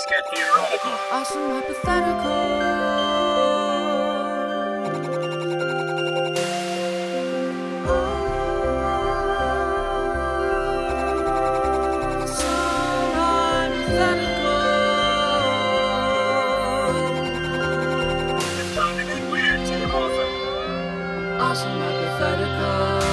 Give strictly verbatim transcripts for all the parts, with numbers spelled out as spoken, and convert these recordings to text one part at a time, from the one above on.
Let's get theoretical. Awesome hypothetical. It's time to get weird, Team Awesome. Awesome hypothetical.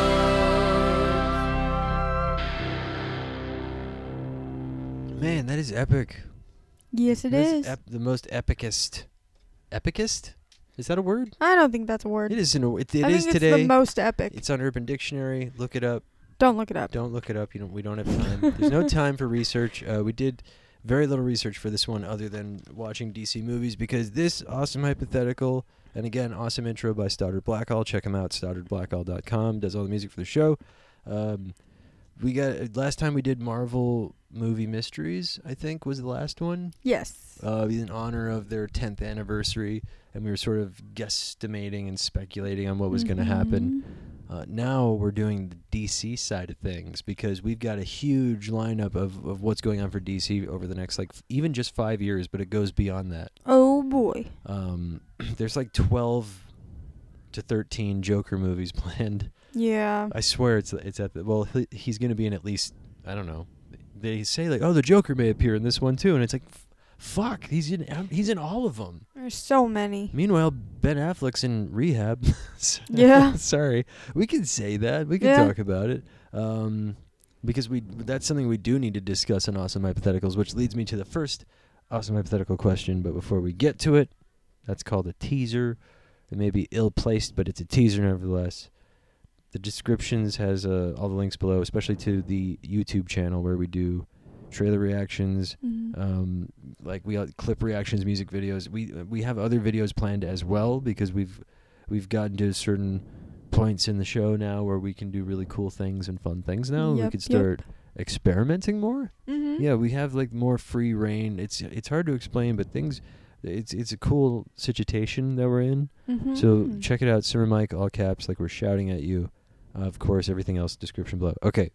Man, that is epic. Yes, it That is. Ep- the most epicest. Epicest? Is that a word? I don't think that's a word. It is. In a, it it I is think today. it's the most epic. It's on Urban Dictionary. Look it up. Don't look it up. Don't look it up. You don't. We don't have time. There's no time for research. Uh, we did very little research for this one, other than watching D C movies, because this awesome hypothetical, and again, awesome intro by Stoddard Blackall. Check him out. Stoddard Blackall dot com does all the music for the show. Um, we got last time we did Marvel movie mysteries. I think was the last one. Yes. Uh, in honor of their tenth anniversary, and we were sort of guesstimating and speculating on what was going to happen. Uh, now we're doing the D C side of things, because we've got a huge lineup of, of what's going on for D C over the next, like, f- even just five years, but it goes beyond that. Oh boy. Um, there's like twelve to thirteen Joker movies planned. Yeah. I swear it's it's at the, well, he, he's going to be in at least, I don't know. They say, like, oh, the Joker may appear in this one too, and it's like, f- fuck, he's in um, he's in all of them. There's so many. Meanwhile, Ben Affleck's in rehab. Yeah. Sorry. We can say that. We can Yeah. talk about it. Um, because we that's something we do need to discuss in Awesome Hypotheticals, which leads me to the first Awesome Hypothetical question. But before we get to it, that's called a teaser. It may be ill-placed, but it's a teaser nevertheless. The descriptions has uh, all the links below, especially to the YouTube channel where we do trailer reactions, Mhm. um, like we uh, clip reactions, music videos. We uh, we have other videos planned as well, because we've we've gotten to certain points in the show now where we can do really cool things and fun things now. we Yep, could yep. start experimenting more. Mhm. Yeah, we have like more free reign. It's it's hard to explain, but things. It's it's a cool situation that we're in. Mhm. So check it out, Simmer Mike, all caps, like we're shouting at you. Uh, of course, everything else description below. Okay,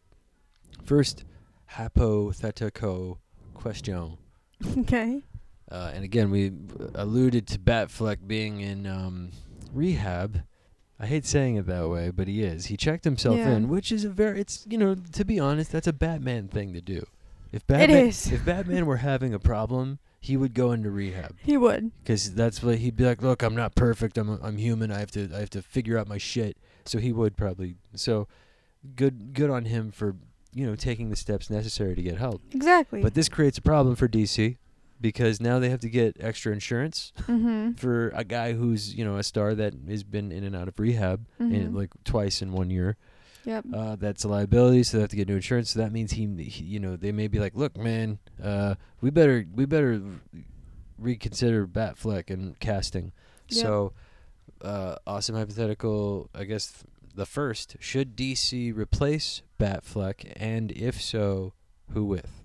first hypothetical question. Okay. Uh, and again, we alluded to Batfleck being in um, rehab. I hate saying it that way, but he is. He checked himself Yeah. in, which is a very, it's, you know, to be honest, that's a Batman thing to do. If Batman, is. If Batman were having a problem, he would go into rehab. He would. Because that's what he'd be like, look, I'm not perfect. I'm I'm human. I have to I have to figure out my shit. So he would probably. So good good on him for, you know, taking the steps necessary to get help. Exactly. But this creates a problem for D C, because now they have to get extra insurance Mhm. for a guy who's, you know, a star that has been in and out of rehab in, Mhm. like twice in one year. Yep. Uh, that's a liability, so they have to get new insurance. So that means he, he you know, they may be like, look, man, uh, we better we better reconsider Batfleck and casting. Yep. So, uh, awesome hypothetical. I guess th- the first, should D C replace Batfleck, and if so, who with?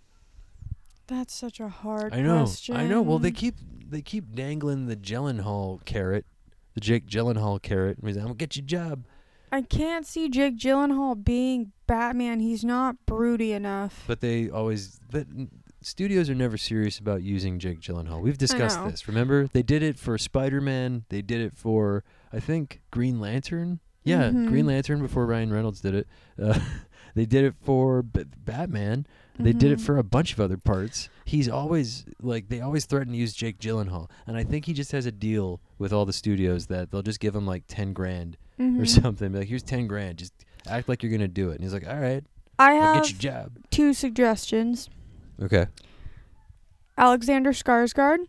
That's such a hard I know, question. I know. Well, they keep they keep dangling the Gyllenhaal carrot, the Jake Gyllenhaal carrot. He's like, I'm gonna get you a job. I can't see Jake Gyllenhaal being Batman. He's not broody enough. But they always, but n- studios are never serious about using Jake Gyllenhaal. We've discussed know. this. Remember, they did it for Spider-Man. They did it for, I think, Green Lantern. Yeah, Mhm. Green Lantern before Ryan Reynolds did it. Uh, they did it for B- Batman. They did it Mhm. for a bunch of other parts. He's always like they always threaten to use Jake Gyllenhaal, and I think he just has a deal with all the studios that they'll just give him like ten grand or Mhm. something. Be like, here's ten grand. Just act like you're gonna do it. And he's like, all right, I I'll have get your job. two suggestions: Okay. Alexander Skarsgård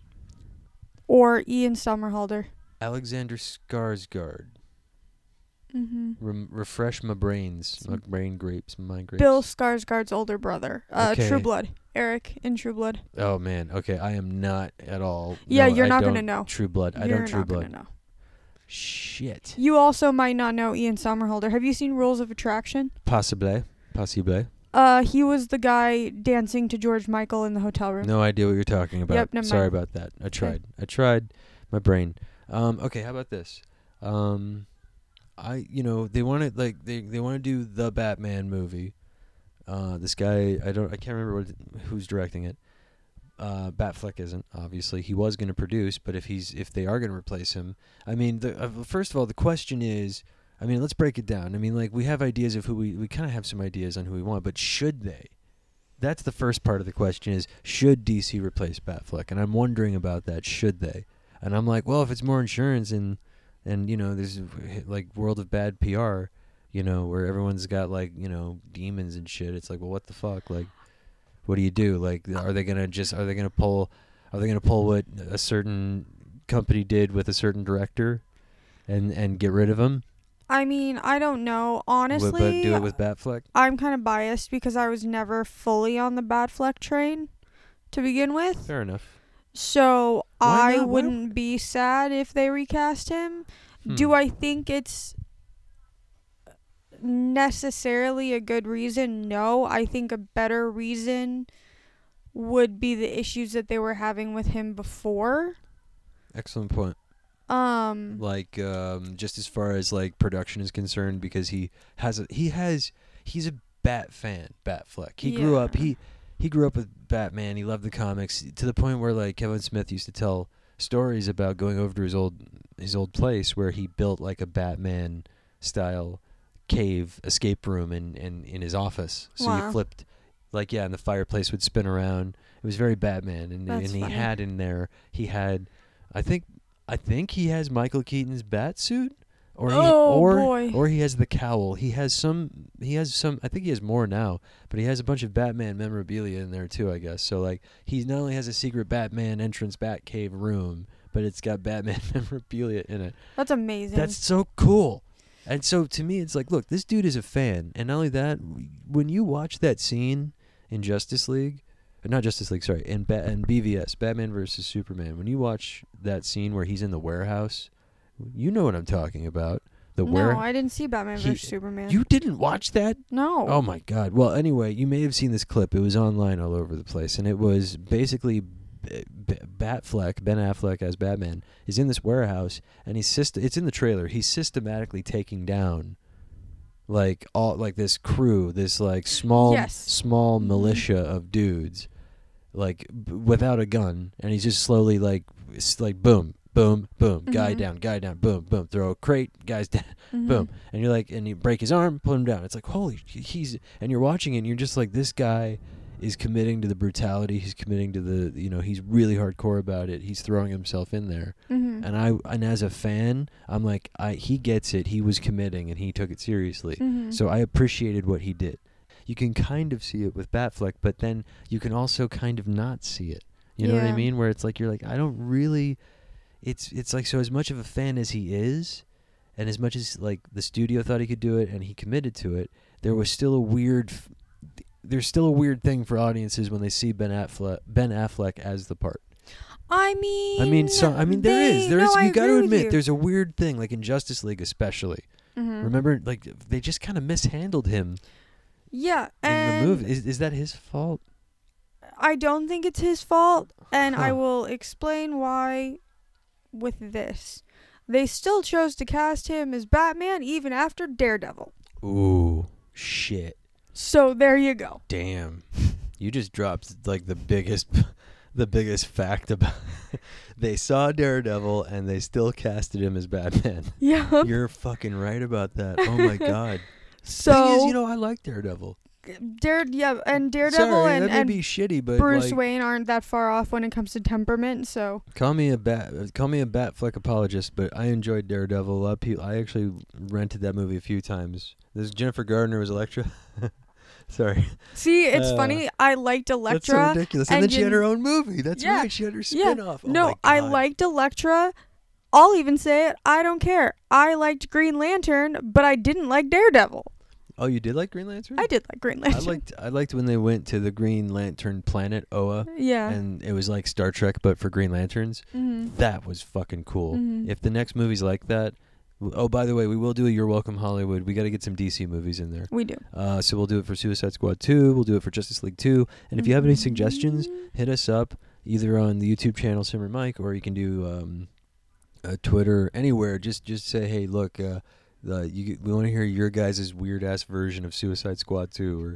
or Ian Somerhalder. Alexander Skarsgård. Mm-hmm. Rem- refresh my brains, my brain grapes, my grapes. Bill Skarsgård's older brother, uh, Okay. True Blood. Eric in True Blood. Oh man, okay, I am not at all. Yeah, no, you're I not gonna don't know. True Blood. I You're don't True not Blood. gonna know. Shit. You also might not know Ian Somerhalder. Have you seen Rules of Attraction? Possibly, possibly. Uh, he was the guy dancing to George Michael in the hotel room. No idea what you're talking about. Yep, never Sorry mind. about that. I tried. I tried. My brain. Um. Okay. How about this? Um. I. You know. They want to like. They. They want to do the Batman movie. Uh. This guy. I don't. I can't remember what. Who's directing it. Uh, Batfleck isn't, obviously. He was going to produce, but if he's if they are going to replace him, I mean, the, uh, first of all, the question is, I mean, let's break it down. I mean, like, we have ideas of who we, we kind of have some ideas on who we want, but should they? That's the first part of the question is, should D C replace Batfleck? And I'm wondering about that, should they? And I'm like, well, if it's more insurance and, and you know, there's, like, World of Bad P R, you know, where everyone's got, like, you know, demons and shit, it's like, well, what the fuck? Like, what do you do? Like, are they gonna just are they gonna pull are they gonna pull what a certain company did with a certain director, and and get rid of him? I mean, I don't know. Honestly, but, but do it with Batfleck. I'm kind of biased because I was never fully on the Batfleck train to begin with. Fair enough. So Why I not? Why wouldn't be sad if they recast him. Hmm. Do I think it's necessarily a good reason? No. I think a better reason would be the issues that they were having with him before. Excellent point. Um Like, um, just as far as like production is concerned, because he has a he has he's a Bat fan, Batfleck. He grew up Yeah. he he grew up with Batman. He loved the comics to the point where like Kevin Smith used to tell stories about going over to his old his old place where he built like a Batman style cave escape room in, in, in his office. So Wow. you flipped, like, yeah, and the fireplace would spin around. It was very Batman, and That's and he funny. had in there he had, I think I think he has Michael Keaton's bat suit, or he, Oh, or boy. or he has the cowl. He has some. He has some. I think he has more now, but he has a bunch of Batman memorabilia in there too, I guess. So like, he not only has a secret Batman entrance Batcave room, but it's got Batman memorabilia in it. That's amazing. That's so cool. And so to me, it's like, look, this dude is a fan, and not only that, when you watch that scene in Justice League, uh, not Justice League, sorry, in ba- in B V S, Batman versus Superman, when you watch that scene where he's in the warehouse, you know what I'm talking about. The no, ware. I didn't see Batman he- versus Superman. You didn't watch that? no. Oh my God. Well, anyway, you may have seen this clip. It was online all over the place, and it was basically B- B- Batfleck, Ben Affleck as Batman, is in this warehouse, and he's syst- it's in the trailer. He's systematically taking down like all like this crew, this like small Yes. small Mhm. militia of dudes, like b- without a gun, and he's just slowly like it's like boom, boom, boom, guy Mhm. down, guy down, boom, boom, throw a crate, guys down. Mhm. Boom. And you're like, and you break his arm, pull him down. It's like, holy, he's, and you're watching it, and you're just like, this guy is committing to the brutality. He's committing to the, you know, he's really hardcore about it. He's throwing himself in there. Mhm. And I, and as a fan, I'm like, I, he gets it. He was committing, and he took it seriously. Mhm. So I appreciated what he did. You can kind of see it with Batfleck, but then you can also kind of not see it. You know what I Yeah. mean? Where it's like, you're like, I don't really, it's, it's like, so as much of a fan as he is, and as much as like the studio thought he could do it and he committed to it, there was still a weird f- there's still a weird thing for audiences when they see Ben Affleck Ben Affleck as the part. I mean, I mean, so I mean there they, is there no, is I you got to agree with admit you. there's a weird thing like in Justice League especially. Mhm. Remember like they just kind of mishandled him Yeah, in and the movie. Is is that his fault? I don't think it's his fault, and I Huh. will explain why with this. They still chose to cast him as Batman even after Daredevil. Ooh, shit. So there you go. Damn. You just dropped like the biggest the biggest fact about they saw Daredevil and they still casted him as Batman. Yeah. You're fucking right about that. Oh my god. So Thing is, you know, I like Daredevil. Dare yeah, and Daredevil Sorry, and, that may and be shitty, but Bruce like, Wayne aren't that far off when it comes to temperament. So call me a bat, call me a Batfleck apologist, but I enjoyed Daredevil. A lot of people, I actually rented that movie a few times. This Jennifer Gardner was Elektra. Sorry, see, it's Uh, funny. I liked that's so Elektra. ridiculous. And, and then she you- had her own movie. That's Yeah, right. She had her yeah. spin-off. Oh no, my I God. liked Elektra. I'll even say it. I don't care. I liked Green Lantern, but I didn't like Daredevil. Oh, you did like Green Lantern? I did like Green I Lantern. liked I liked when they went to the Green Lantern planet Oa, yeah. and it was like Star Trek but for Green Lanterns. Mhm. That was fucking cool. Mhm. If the next movie's like that, w- oh, by the way, we will do a You're Welcome Hollywood. We got to get some D C movies in there. We do. Uh, so we'll do it for Suicide Squad two. We'll do it for Justice League two. And if you have any suggestions, Mhm. hit us up either on the YouTube channel Simmer Mike, or you can do um, uh, Twitter, anywhere. Just just say, hey, look, uh, the, you, we want to hear your guys' weird ass version of Suicide Squad two, or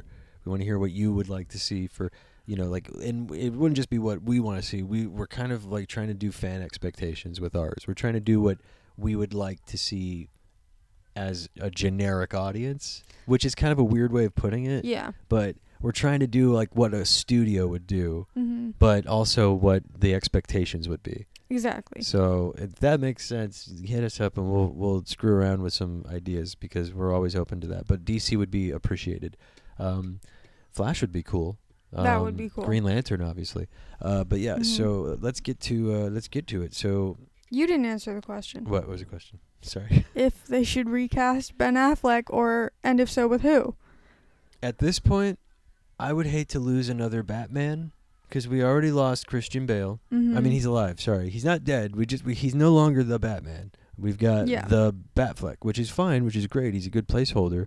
We want to hear what you would like to see for, you know, like, and it wouldn't just be what we want to see. We we're kind of like trying to do fan expectations with ours. We're trying to do what we would like to see as a generic audience, which is kind of a weird way of putting it. Yeah. But we're trying to do like what a studio would do, Mm-hmm. but also what the expectations would be. Exactly. So if that makes sense, hit us up and we'll we'll screw around with some ideas because we're always open to that. But D C would be appreciated. Um, Flash would be cool. Um, That would be cool. Green Lantern, obviously. Uh, but yeah, Mhm. so uh, let's get to uh, let's get to it. So You didn't answer the question. what was the question? Sorry. If they should recast Ben Affleck, or and if so, with who? At this point, I would hate to lose another Batman because we already lost Christian Bale. Mm-hmm. I mean, he's alive. Sorry, he's not dead. We just we, he's no longer the Batman. We've got Yeah. the Batfleck, which is fine, which is great. He's a good placeholder.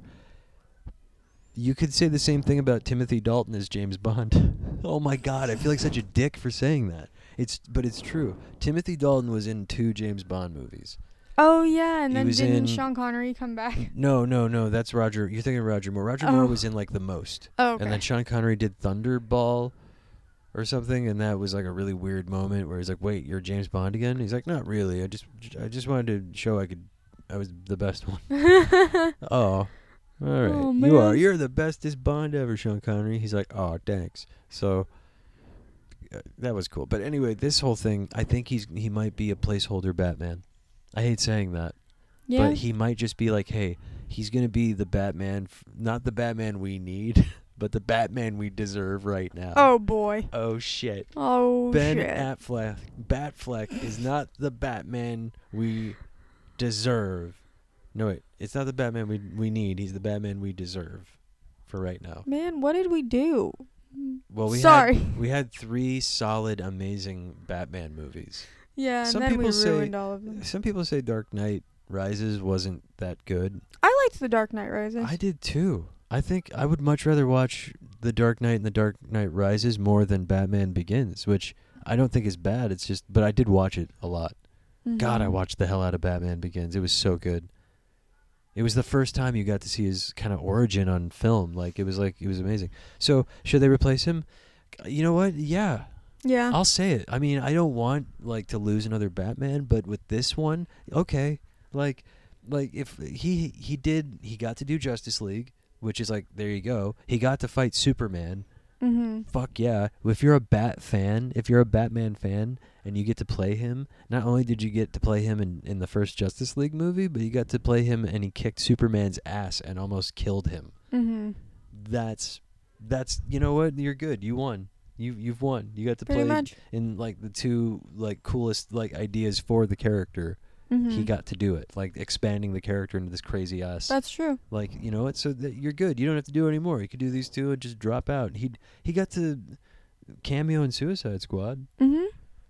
You could say the same thing about Timothy Dalton as James Bond. Oh my God, I feel like such a dick for saying that. It's but it's true. Timothy Dalton was in two James Bond movies. Oh yeah, and He then was didn't in- Sean Connery come back? No, no, no. That's Roger. You're thinking of Roger Moore. Roger Moore Oh. was in like the most. Oh, okay. And then Sean Connery did Thunderball or something, and that was like a really weird moment where he's like, "Wait, you're James Bond again?" He's like, "Not really. I just, I just wanted to show I could, I was the best one." Oh, all right. Oh, You are. man. You're the bestest Bond ever, Sean Connery. He's like, "Oh, thanks." So uh, that was cool. But anyway, this whole thing, I think he's he might be a placeholder Batman. I hate saying that. yeah. But he might just be like, hey, he's going to be the Batman, f- not the Batman we need, but the Batman we deserve right now. oh boy. Oh, shit. Oh Ben shit. Affleck, Batfleck is not the Batman we deserve. No, wait. It's not the Batman we we need. He's the Batman we deserve for right now. Man, what did we do? Well, we Sorry. Had, we had three solid, amazing Batman movies. Yeah, and Some then we people say- ruined all of them. Some people say Dark Knight Rises wasn't that good. I liked The Dark Knight Rises. I did too. I think I would much rather watch The Dark Knight and The Dark Knight Rises more than Batman Begins, which I don't think is bad. It's just, but I did watch it a lot. God, I Mhm. watched the hell out of Batman Begins. It was so good. It was the first time you got to see his kind of origin on film. Like it was like it was amazing. So should they replace him? You know what? Yeah, Yeah. I'll say it. I mean, I don't want like to lose another Batman, but with this one, okay. Like, like if he he did he got to do Justice League, which is like there you go. He got to fight Superman. Mm-hmm. Fuck yeah! If you're a Bat fan, if you're a Batman fan, and you get to play him, not only did you get to play him in in the first Justice League movie, but you got to play him and he kicked Superman's ass and almost killed him. Mm-hmm. That's that's you know what? You're good. You won. You you've won. You got to Pretty play much. in like the two like coolest like ideas for the character. Mm-hmm. He got to do it, like expanding the character into this crazy ass. That's true. Like you know what? So that you're good. You don't have to do it anymore. You could do these two and just drop out. He he got to cameo in Suicide Squad. Mm-hmm.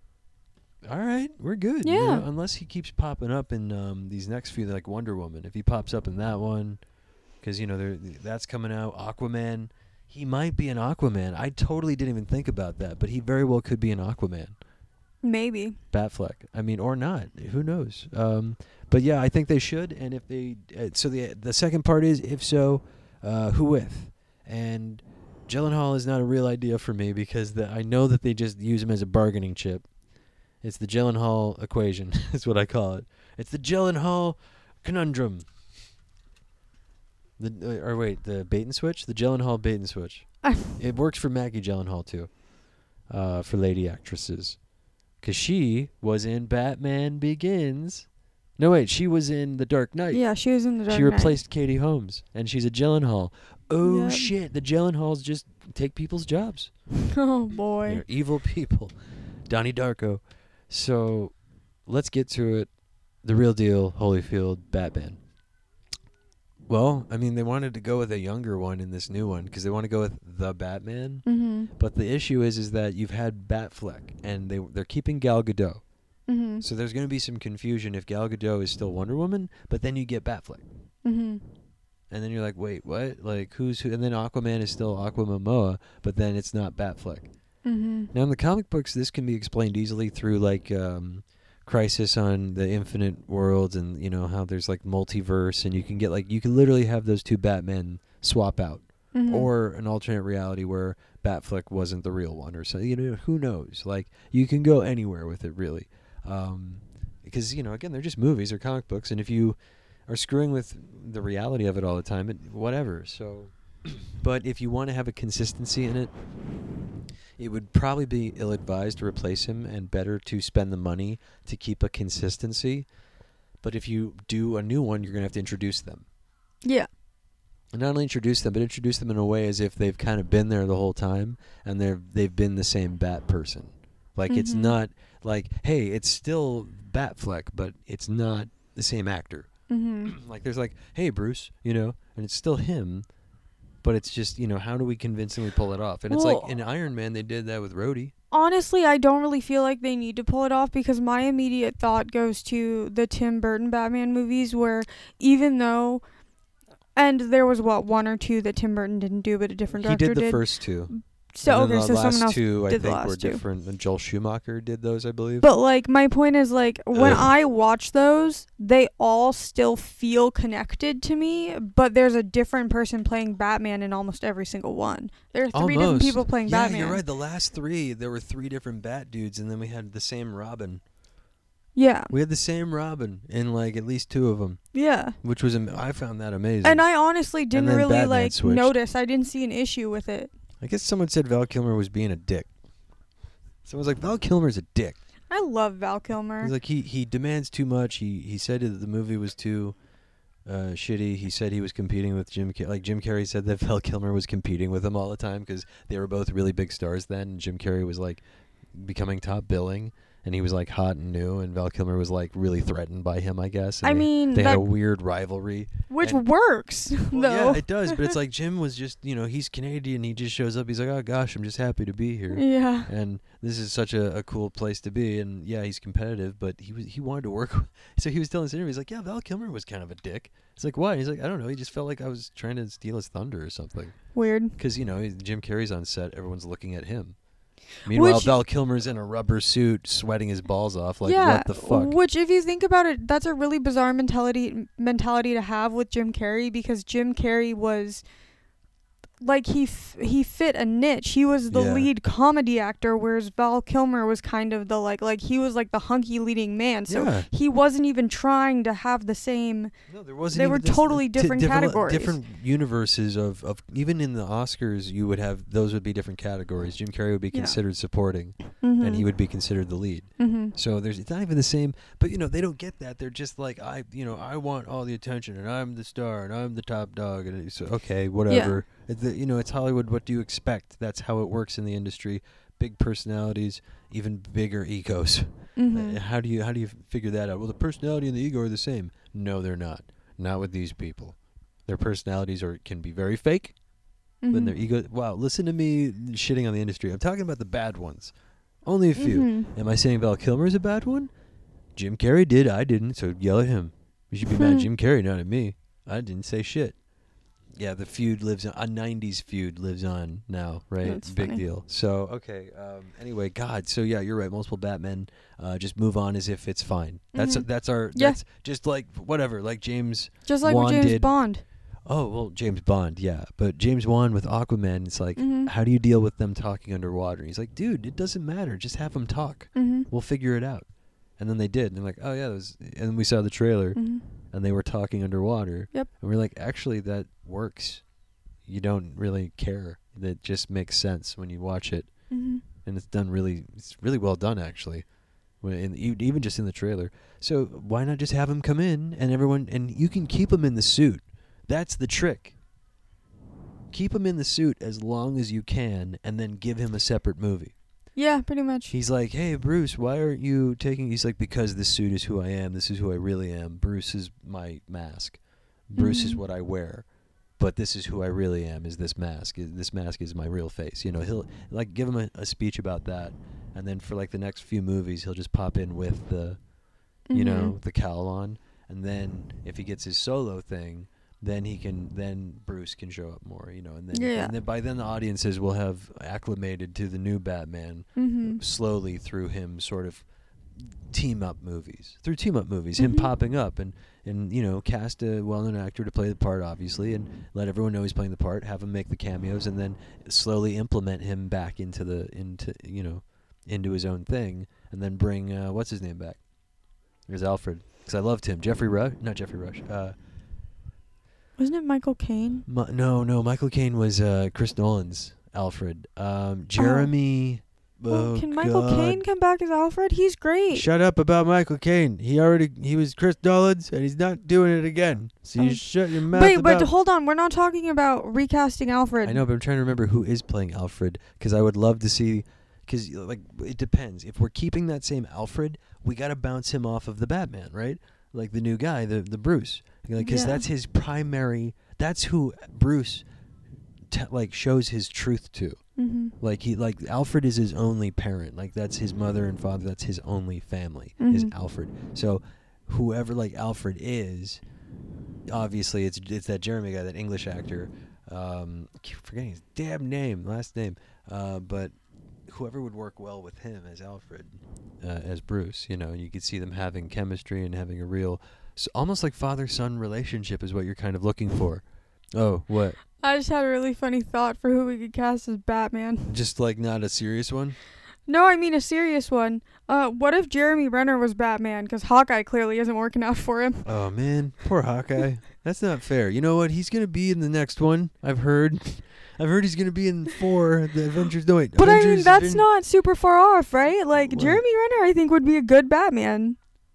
All right, we're good. you Yeah. know, unless he keeps popping up in um, these next few, like Wonder Woman. If he pops up in that one, because you know there- that's coming out. Aquaman. He might be an Aquaman. I totally didn't even think about that, but he very well could be an Aquaman. Maybe. Batfleck. I mean, or not. Who knows? Um, but yeah, I think they should. And if they, uh, so the the second part is, if so, uh, who with? And Gyllenhaal is not a real idea for me because the, I know that they just use him as a bargaining chip. It's the Gyllenhaal equation. Is what I call it. It's the Gyllenhaal conundrum. The uh, or wait, the bait and switch. The Gyllenhaal bait and switch. It works for Maggie Gyllenhaal too, uh, for lady actresses. Because she was in Batman Begins. No, wait, she was in The Dark Knight. Yeah, she was in The Dark she Knight. replaced Katie Holmes, and she's a Gyllenhaal. Oh, Yep. shit. The Gyllenhaals just take people's jobs. Oh boy. They're evil people. Donnie Darko. So, let's get to it. The real deal, Holyfield, Batman. Well, I mean, they wanted to go with a younger one in this new one because they want to go with the Batman. Mm-hmm. But the issue is, is that you've had Batfleck, and they they're keeping Gal Gadot. Mm-hmm. So there's going to be some confusion if Gal Gadot is still Wonder Woman, but then you get Batfleck, Mm-hmm. and then you're like, wait, what? Like who's who? And then Aquaman is still Aquamomoa, but then it's not Batfleck. Mm-hmm. Now in the comic books, this can be explained easily through like um, Crisis on the Infinite Worlds, and you know how there's like multiverse, and you can get like you can literally have those two Batmen swap out. Mhm. or an alternate reality where Batfleck wasn't the real one, or so. You know, who knows? Like, you can go anywhere with it, really, um, because you know, again, they're just movies or comic books, and if you are screwing with the reality of it all the time, it, whatever. So, but if you want to have a consistency in it, it would probably be ill-advised to replace him, and better to spend the money to keep a consistency. But if you do a new one, you're going to have to introduce them. Yeah. And not only introduce them, but introduce them in a way as if they've kind of been there the whole time, and they're they've been the same Bat person. Like, it's Mhm. not like, hey, it's still Batfleck, but it's not the same actor. Mhm. Like, there's like, hey, Bruce, you know, and it's still him, but it's just, you know, how do we convincingly pull it off? And it's Well- like in Iron Man, they did that with Rhodey. Honestly, I don't really feel like they need to pull it off, because my immediate thought goes to the Tim Burton Batman movies, where even though, and there was what one or two that Tim Burton didn't do, but a different He director did the first two. So and then okay, the so last someone else two, I did the think, were last two. different. And Joel Schumacher did those, I believe. But like, my point is, like, when Ugh. I watch those, they all still feel connected to me, but there's a different person playing Batman in almost every single one. There are three different Almost. people playing yeah, Batman. you're right. The last three, there were three different Bat dudes, and then we had the same Robin. Yeah. We had the same Robin in like at least two of them, Yeah. which was am- I found that amazing. And I honestly didn't then really Batman like switched. notice. I didn't see an issue with it. I guess someone said Val Kilmer was being a dick. Someone's like, Val Kilmer's a dick. I love Val Kilmer. He's like, he he demands too much. He he said that the movie was too uh, shitty. He said he was competing with Jim Carrey. Like, Jim Carrey said that Val Kilmer was competing with him all the time because they were both really big stars then. And Jim Carrey was like becoming top billing, and he was like hot and new, and Val Kilmer was like really threatened by him, I guess. And I they, mean, they had that, a weird rivalry. which and- works Well, though. yeah, it does, but it's like Jim was just, you know, he's Canadian. He just shows up. He's like, oh gosh, I'm just happy to be here. Yeah. And this is such a, a cool place to be. And yeah, he's competitive, but he was he wanted to work. So he was telling this interview, he's like, yeah, Val Kilmer was kind of a dick. It's like, why? He's like, I don't know. He just felt like I was trying to steal his thunder or something. Weird. Because, you know, Jim Carrey's on set. Everyone's looking at him. Meanwhile, Which- Val Kilmer's in a rubber suit, sweating his balls off. Like, yeah, what the fuck? Which, if you think about it, that's a really bizarre mentality mentality to have with Jim Carrey, because Jim Carrey was like he f- he fit a niche. He was the Yeah. lead comedy actor, whereas Val Kilmer was kind of the like like he was like the hunky leading man. So Yeah. he wasn't even trying to have the same. No, there wasn't. They even were this- totally t- different categories. Different universes of, of even in the Oscars, you would have those would be different categories. Jim Carrey would be Yeah. considered supporting, Mm-hmm. and he would be considered the lead. Mm-hmm. So there's it's not even the same. But you know they don't get that. They're just like I, you know, I want all the attention, and I'm the star, and I'm the top dog, and it's okay, whatever. It, the, you know, it's Hollywood. What do you expect? That's how it works in the industry. Big personalities, even bigger egos. Mm-hmm. Uh, how do you how do you figure that out? Well, the personality and the ego are the same. No, they're not. Not with these people. Their personalities are can be very fake. Mm-hmm. Then their ego. Wow, listen to me shitting on the industry. I'm talking about the bad ones. Only a few. Mhm. Am I saying Val Kilmer is a bad one? Jim Carrey did. I didn't. So yell at him. You should be mad at Jim Carrey, not at me. I didn't say shit. Yeah, the feud lives on. A nineties feud lives on now, right? That's Big funny. deal. So, okay. Um, anyway, God. So, yeah, you're right. Multiple Batmen. Uh, just move on as if it's fine. That's Mhm. that's our. Yeah. That's just like whatever. Like James. Just like Wan with James did- Bond. Oh well, James Bond. Yeah, but James Wan with Aquaman. It's like, Mhm. how do you deal with them talking underwater? He's like, dude, it doesn't matter. Just have them talk. Mm-hmm. We'll figure it out. And then they did. And they're like, oh yeah, that was. And then we saw the trailer, Mm-hmm. and they were talking underwater. Yep. And we're like, actually, that works. You don't really care. That just makes sense when you watch it, Mm-hmm. and it's done really. It's really well done, actually. When in, e- even just in the trailer. So why not just have him come in and everyone, and you can keep him in the suit. That's the trick. Keep him in the suit as long as you can, and then give him a separate movie. Yeah, pretty much. He's like, hey, Bruce, why aren't you taking... He's like, because this suit is who I am. This is who I really am. Bruce is my mask. Bruce is Mhm. what I wear. But this is who I really am, is this mask. Is- This mask is my real face. You know, he'll, like, give him a, a speech about that. And then for, like, the next few movies, he'll just pop in with the, you know, Mhm. the cowl on. And then if he gets his solo thing... then he can then Bruce can show up more, you know, and then Yeah. and then by then the audiences will have acclimated to the new Batman Mm-hmm. slowly through him sort of team up movies, through team up movies, him Mhm. popping up and and you know cast a well-known actor to play the part, obviously, and let everyone know he's playing the part, have him make the cameos, and then slowly implement him back into the into you know into his own thing, and then bring uh, what's his name back as Alfred, because I loved him. Jeffrey Rush, not Jeffrey Rush. Uh, Wasn't it Michael Caine? Mi- no, no, Michael Caine was uh, Chris Nolan's Alfred. Um, Jeremy. Well, oh can Michael God. Caine come back as Alfred? He's great. Shut up about Michael Caine. He already he was Chris Nolan's, and he's not doing it again. So you Oh. shut your mouth. Wait, about but hold on. We're not talking about recasting Alfred. I know, but I'm trying to remember who is playing Alfred, because I would love to see. Because like it depends. If we're keeping that same Alfred, we got to bounce him off of the Batman, right? Like the new guy, the the Bruce, because Yeah. that's his primary. That's who Bruce, t- like shows his truth to. Mm-hmm. Like he like Alfred is his only parent. Like that's his mother and father. That's his only family. Is Mhm. Alfred. So whoever like Alfred is, obviously it's it's that Jeremy guy, that English actor. Um, I keep forgetting his damn name, last name. Uh, but whoever would work well with him as Alfred, uh, as Bruce, you know, you could see them having chemistry and having a real, so almost like father-son relationship is what you're kind of looking for. Oh, what? I just had a really funny thought for who we could cast as Batman. Just like not a serious one? No, I mean a serious one. Uh, what if Jeremy Renner was Batman? Because Hawkeye clearly isn't working out for him. Oh man, poor Hawkeye. That's not fair. You know what? He's gonna be in the next one. I've heard. I've heard he's gonna be in four. The Avengers. No wait. But I Avengers mean, that's Aven- not super far off, right? Like, What? Jeremy Renner, I think, would be a good Batman.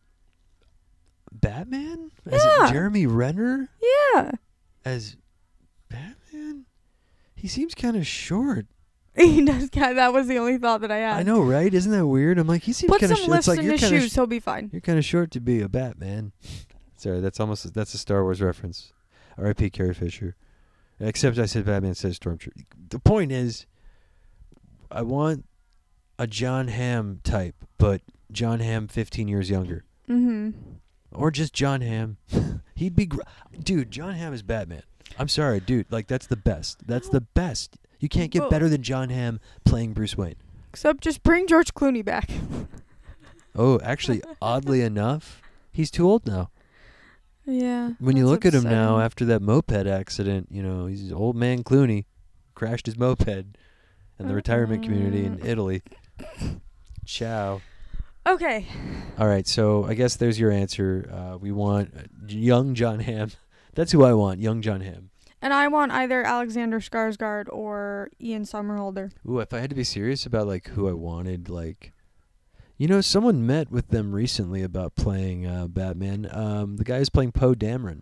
Batman. As Yeah. Jeremy Renner Yeah. as Batman. He seems kind of short. He does. That was the only thought that I had. I know, right? Isn't that weird? I'm like, he seems Put kind some of short. lifts It's like in you're his kind of shoes, he'll be fine. you're kind of short to be a Batman. Sorry, that's almost that's a Star Wars reference. R I P Carrie Fisher. Except I said Batman says Stormtrooper. The point is, I want a John Hamm type, but John Hamm fifteen years younger, Mm-hmm. or just John Hamm. He'd be, gr- dude. John Hamm is Batman. I'm sorry, dude. Like that's the best. That's the best. You can't get Well- better than John Hamm playing Bruce Wayne. Except just bring George Clooney back. Oh, actually, oddly enough, he's too old now. Yeah. When you that's look at him now upsetting. after that moped accident, you know, he's old man Clooney crashed his moped in the retirement community in Uh. Italy. Ciao. Okay. All right, so I guess there's your answer. Uh, we want uh, young John Hamm. That's who I want, young John Hamm. And I want either Alexander Skarsgård or Ian Somerhalder. Ooh, if I had to be serious about like who I wanted, like, you know, someone met with them recently about playing uh, Batman. Um, the guy who's playing Poe Dameron.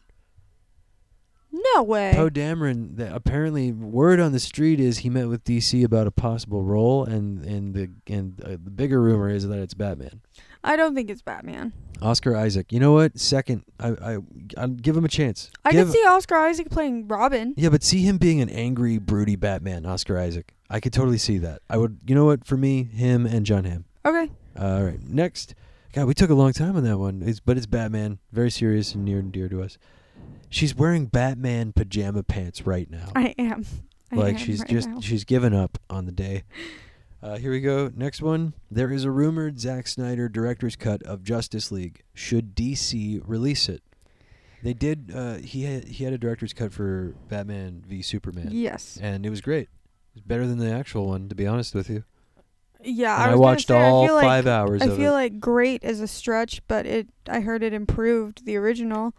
No way. Poe Dameron, the, apparently, word on the street is he met with D C about a possible role, and and the and uh, the bigger rumor is that it's Batman. I don't think it's Batman. Oscar Isaac. You know what? Second, I I I'll give him a chance. I give, could see Oscar Isaac playing Robin. Yeah, but see him being an angry, broody Batman, Oscar Isaac. I could totally see that. I would. You know what? For me, him and John Hamm. Okay. Uh, all right. Next. God, we took a long time on that one. It's, but it's Batman. Very serious and near and dear to us. She's wearing Batman pajama pants right now. I am. I like am she's right just now. she's given up on the day. Uh, here we go. Next one. There is a rumored Zack Snyder director's cut of Justice League. Should D C release it? They did. Uh, he had he had a director's cut for Batman v Superman, Yes. and it was great. It was better than the actual one, to be honest with you. Yeah. And I, I, was watched gonna say, all I feel five like, hours I of feel it. like great is a stretch, but it. I heard it improved the original.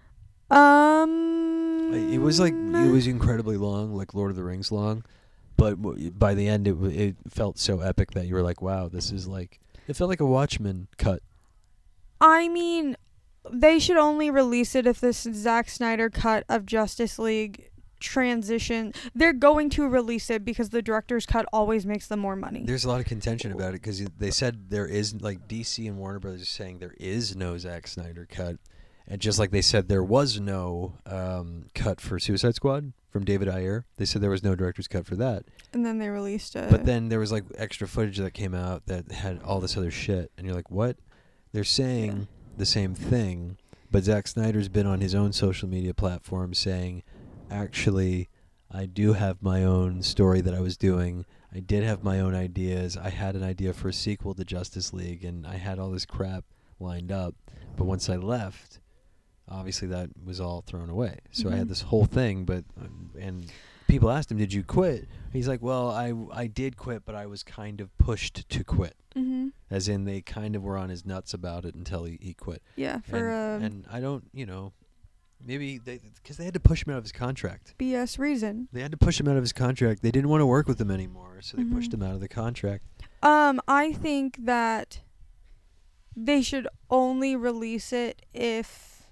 Um. It was like it was incredibly long, like Lord of the Rings long, but w- by the end it w- it felt so epic that you were like, wow, this is like it felt like a Watchmen cut. I mean, they should only release it if this Zack Snyder cut of Justice League transition. They're going to release it because the director's cut always makes them more money. There's a lot of contention about it because they said there is like D C and Warner Brothers are saying there is no Zack Snyder cut, and just like they said there was no um, cut for Suicide Squad from David Ayer, they said there was no director's cut for that. And then they released it. But then there was like extra footage that came out that had all this other shit, and you're like, what? They're saying Yeah. the same thing, but Zack Snyder's been on his own social media platform saying, actually, I do have my own story that I was doing. I did have my own ideas. I had an idea for a sequel to Justice League, and I had all this crap lined up. But once I left, obviously that was all thrown away. So I had Mhm. this whole thing, but um, and people asked him, "Did you quit?" He's like, "Well, I I did quit, but I was kind of pushed to quit." Mhm. As in, they kind of were on his nuts about it until he, he quit. Yeah, for and, a and I don't, you know, maybe they because they had to push him out of his contract. B S reason. They had to push him out of his contract. They didn't want to work with him anymore, so they Mhm. pushed him out of the contract. Um, I think that they should only release it if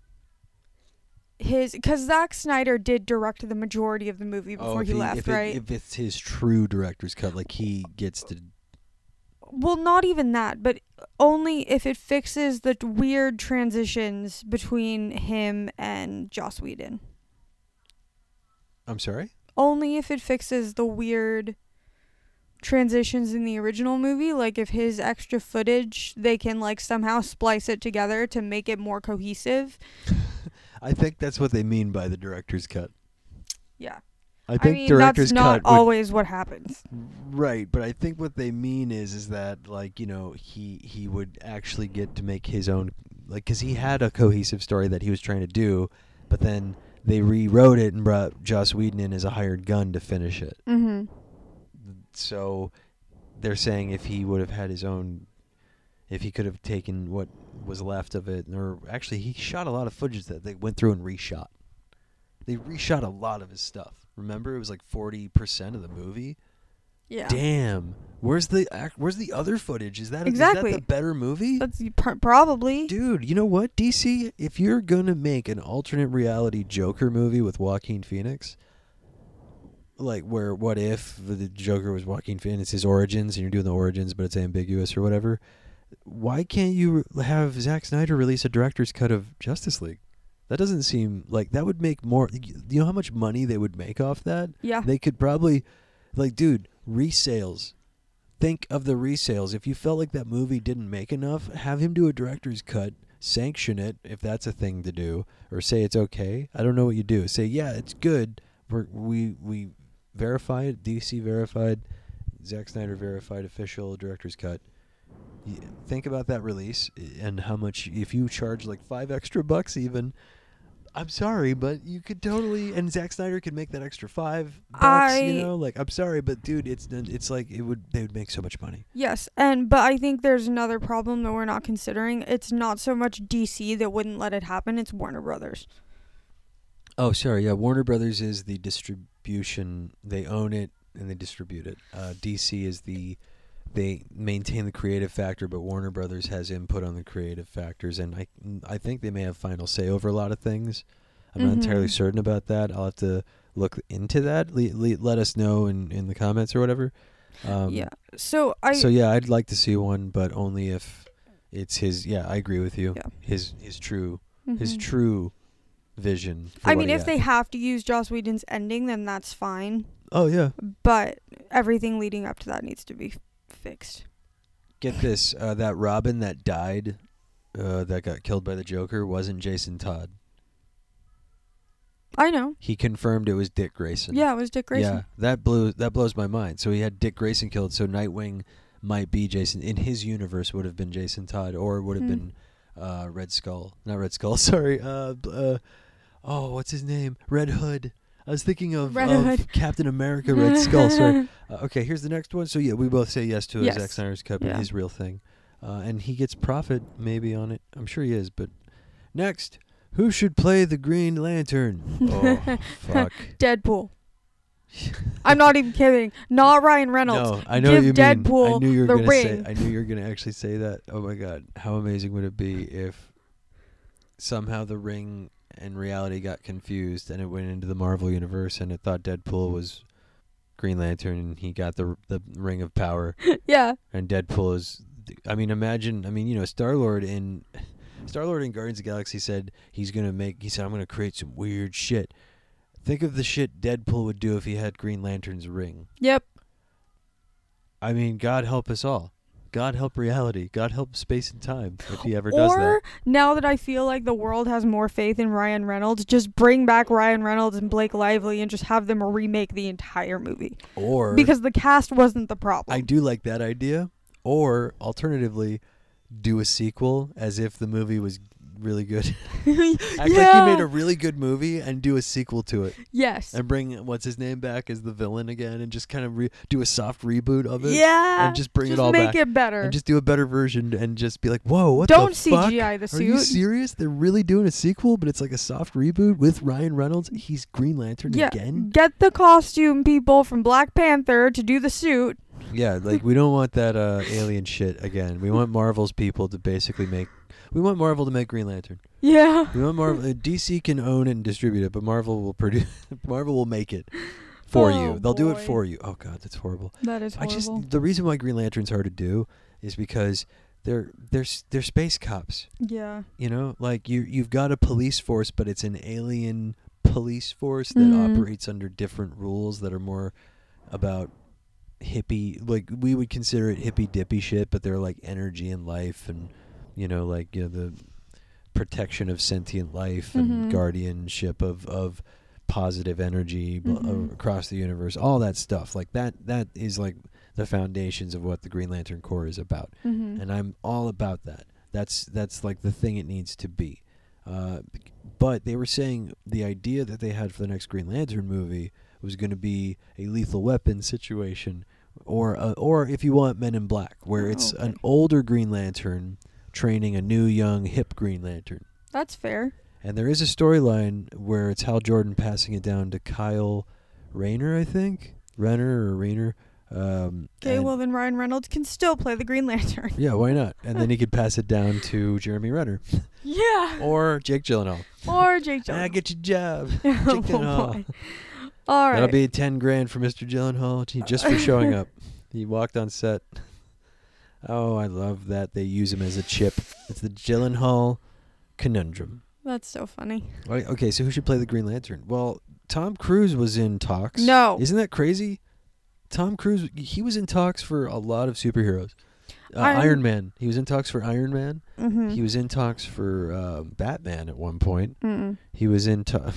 his, because Zack Snyder did direct the majority of the movie before Oh, if he, left, if it- right? if it's his true director's cut, like he gets to. Well, not even that, but only if it fixes the t- weird transitions between him and Joss Whedon. I'm sorry. Only if it fixes the weird transitions in the original movie. Like if his extra footage, they can like somehow splice it together to make it more cohesive. I think that's what they mean by the director's cut. Yeah. I I think mean, director's that's not cut would- always what happens. right, but I think what they mean is is that like you know he he would actually get to make his own like because he had a cohesive story that he was trying to do, but then they rewrote it and brought Joss Whedon in as a hired gun to finish it. Mm-hmm. So they're saying if he would have had his own, if he could have taken what was left of it, or actually he shot a lot of footage that they went through and reshot. They reshot a lot of his stuff. Remember, it was like forty percent of the movie. Yeah. Damn. Where's the ac- Where's the other footage? Is that Exactly. is that the better movie? That's pr- probably. Dude, you know what, D C? If you're gonna make an alternate reality Joker movie with Joaquin Phoenix, like where what if the Joker was Joaquin Phoenix, his origins, and you're doing the origins, but it's ambiguous or whatever? Why can't you re- have Zack Snyder release a director's cut of Justice League? That doesn't seem like that would make more. You know how much money they would make off that? Yeah. They could probably, like, dude, resales. Think of the resales. If you felt like that movie didn't make enough, have him do a director's cut, sanction it if that's a thing to do, or say it's okay. I don't know what you do. Say, yeah, it's good. We're, we we verify it. D C verified. Zack Snyder verified official director's cut. Y- Think about that release and how much. If you charge like five extra bucks, even. I'm sorry, but you could totally, and Zack Snyder could make that extra five bucks. I- You know, like I'm sorry, but dude, it's it's like it would they would make so much money. Yes, and but I think there's another problem that we're not considering. It's not so much D C that wouldn't let it happen. It's Warner Brothers. Oh, sorry, yeah. Warner Brothers is the distribution; they own it and they distribute it. Uh, D C is the they maintain the creative factor, but Warner Brothers has input on the creative factors, and I I think they may have final say over a lot of things. I'm not entirely Mhm. certain about that. I'll have to look into that. Le- le- let us know in, in the comments or whatever. Um, Yeah. So I so yeah, I'd like to see one, but only if it's his. Yeah, I agree with you. Yeah. His his true his Mhm. true vision. For I what mean, he if had. they have to use Joss Whedon's ending, then that's fine. Oh yeah. But everything leading up to that needs to be f- fixed. Get this, uh, that Robin that died, uh, that got killed by the Joker, wasn't Jason Todd. I know. He confirmed it was Dick Grayson. Yeah, it was Dick Grayson. Yeah, that blew that blows my mind. So he had Dick Grayson killed. So Nightwing might be Jason in his universe. Would have been Jason Todd, or would have Hmm. been uh, Red Skull. Not Red Skull. Sorry. Uh, b- uh, oh, what's his name? Red Hood. I was thinking of, Red of Hood. Captain America, Red Skull. Sorry. Uh, okay, here's the next one. So yeah, we both say yes to a Yes. Zack Snyder's cut, but Yeah. his real thing, uh, and he gets profit maybe on it. I'm sure he is. But next, who should play the Green Lantern? Oh fuck. Deadpool. I'm not even kidding. Not Ryan Reynolds. No, I know Give what you mean. Deadpool I knew you were the gonna ring. say. I knew you were gonna actually say that. Oh my god, how amazing would it be if somehow the ring and reality got confused and it went into the Marvel universe and it thought Deadpool was Green Lantern and he got the the ring of power Yeah. and Deadpool is. I mean, imagine. I mean, you know, Star Lord in Star Lord in Guardians of the Galaxy said he's gonna make. He said I'm gonna create some weird shit. Think of the shit Deadpool would do if he had Green Lantern's ring. Yep. I mean, God help us all. God help reality. God help space and time if he ever does that. Or now that I feel like the world has more faith in Ryan Reynolds, just bring back Ryan Reynolds and Blake Lively and just have them remake the entire movie. Or Because the cast wasn't the problem. I do like that idea. Or alternatively, do a sequel as if the movie was really good. Act like you Yeah. made a really good movie and do a sequel to it. Yes. And bring what's his name back as the villain again, and just kind of re- do a soft reboot of it. Yeah. and just bring it just all make back. it better. And just do a better version, and just be like, "Whoa, what Don't the C fuck? G I the Are you suit. serious? They're really doing a sequel, but it's like a soft reboot with Ryan Reynolds. He's Green Lantern Yeah. again. Get the costume people from Black Panther to do the suit. Yeah, like we don't want that uh, alien shit again. We want Marvel's people to basically make. We want Marvel to make Green Lantern. Yeah. We want Marvel. uh, D C can own it and distribute it, but Marvel will produce. Marvel will make it for Oh, you. They'll do it boy. for you. Oh God, that's horrible. That is I horrible. just the reason why Green Lantern's hard to do is because they're they're s- they're space cops. yeah. You know, like you you've got a police force, but it's an alien police force that Mhm. operates under different rules that are more about hippie. Like we would consider it hippy dippy shit, but they're like energy and life, and you know, like you know, the protection of sentient life and Mhm. guardianship of of positive energy bl- Mhm. uh, across the universe. All that stuff, like that. That is like the foundations of what the Green Lantern Corps is about. Mm-hmm. And I'm all about that. That's that's like the thing it needs to be. Uh, but they were saying the idea that they had for the next Green Lantern movie was going to be a Lethal Weapon situation, or uh, or if you want Men in Black, where Oh, it's okay. an older Green Lantern training a new young hip Green Lantern. That's fair. And there is a storyline where it's Hal Jordan passing it down to Kyle Rayner, I think, Renner or Rayner. Um, Okay, and- well then Ryan Reynolds can still play the Green Lantern. yeah, why not? And then he could pass it down to Jeremy Renner yeah. or Jake Gyllenhaal. Or Jake I Gyllenhaal. get your job. Oh, Jake Gyllenhaal. boy. All right. That'll be ten grand for Mister Gyllenhaal gee, just for showing up. He walked on set. Oh, I love that they use him as a chip. It's the Gyllenhaal conundrum. That's so funny. Right, okay, so who should play the Green Lantern? Well, Tom Cruise was in talks. No. Isn't that crazy? Tom Cruise, he was in talks for a lot of superheroes. Uh, Iron- Iron Man. He was in talks for Iron Man. Mm-hmm. He was in talks for uh, Batman at one point. Mm-mm. He was in talks.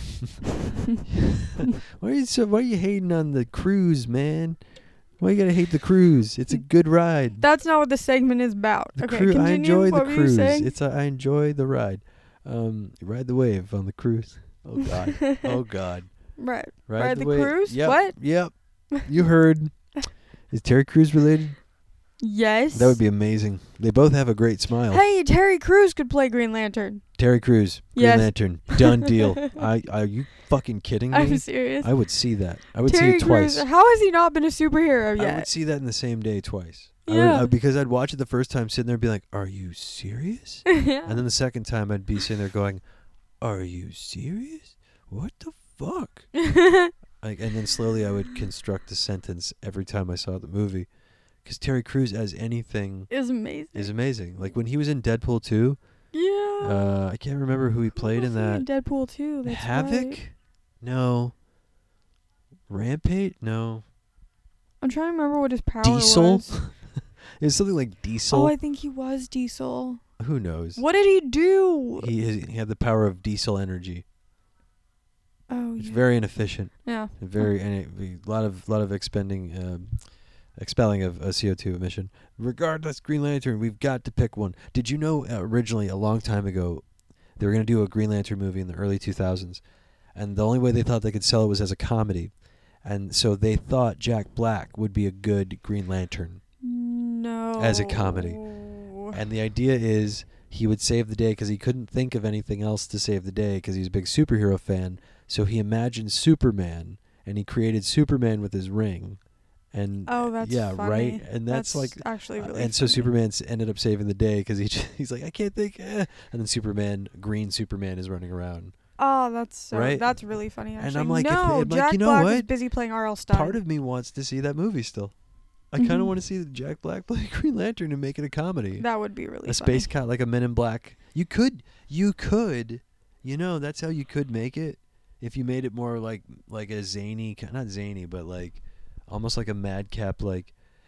why are you so? Why are you hating on the cruise, man? Why you gotta hate the cruise? It's a good ride. That's not what the segment is about. The okay, cru- continue. I enjoy what the were you cruise. saying? It's a, I enjoy the ride. Um, ride the wave on the cruise. Oh God. oh God. right. Ride, Ride the, the wave. cruise? Yep. What? Yep. You heard. Is Terry Crews related? Yes. That would be amazing. They both have a great smile. Hey, Terry Crews could play Green Lantern. Terry Crews, Green Yes. Lantern, done deal. I are you fucking kidding me? I'm serious. I would see that. I would Terry see it twice. Crews. How has he not been a superhero I yet? would see that in the same day twice. I would, Yeah. uh, because I'd watch it the first time, sitting there, and be like, "Are you serious?" yeah. And then the second time, I'd be sitting there going, "Are you serious? What the fuck?" Like, and then slowly, I would construct a sentence every time I saw the movie, because Terry Crews as anything is amazing. is amazing. Like when he was in Deadpool two, yeah. uh, I can't remember who he played in that. Deadpool too. That's Havoc? right. No. Rampage? No. I'm trying to remember what his power Diesel? was. It was something like Diesel. Oh, I think he was Diesel. Who knows? What did he do? He has- he had the power of diesel energy. oh, It's yeah. very inefficient. yeah. Very and it, a lot of lot of expending, um, expelling of a C O two emission. Regardless, Green Lantern, we've got to pick one. Did you know uh, originally a long time ago they were going to do a Green Lantern movie in the early two thousands, and the only way they thought they could sell it was as a comedy, and so they thought Jack Black would be a good Green Lantern. No. As a comedy. And the idea is he would save the day because he couldn't think of anything else to save the day because he's a big superhero fan. So he imagined Superman, and he created Superman with his ring. And Oh, that's yeah, funny. right. And that's, like, actually uh, really. and so funny. Superman s- ended up saving the day because he j- he's like, I can't think. Eh. And then Superman, green Superman, is running around. Oh, that's so. Right? That's really funny. And Actually, I'm like, if no, they- I'm like, Jack you know Black is what? busy playing R L. Stein. Part of me wants to see that movie still. I kind of Mhm. want to see Jack Black play Green Lantern and make it a comedy. that would be really A funny. space cat like a Men in Black. You could, you could, you know, that's how you could make it. If you made it more like like a zany, ki- not zany, but like almost like a madcap. Like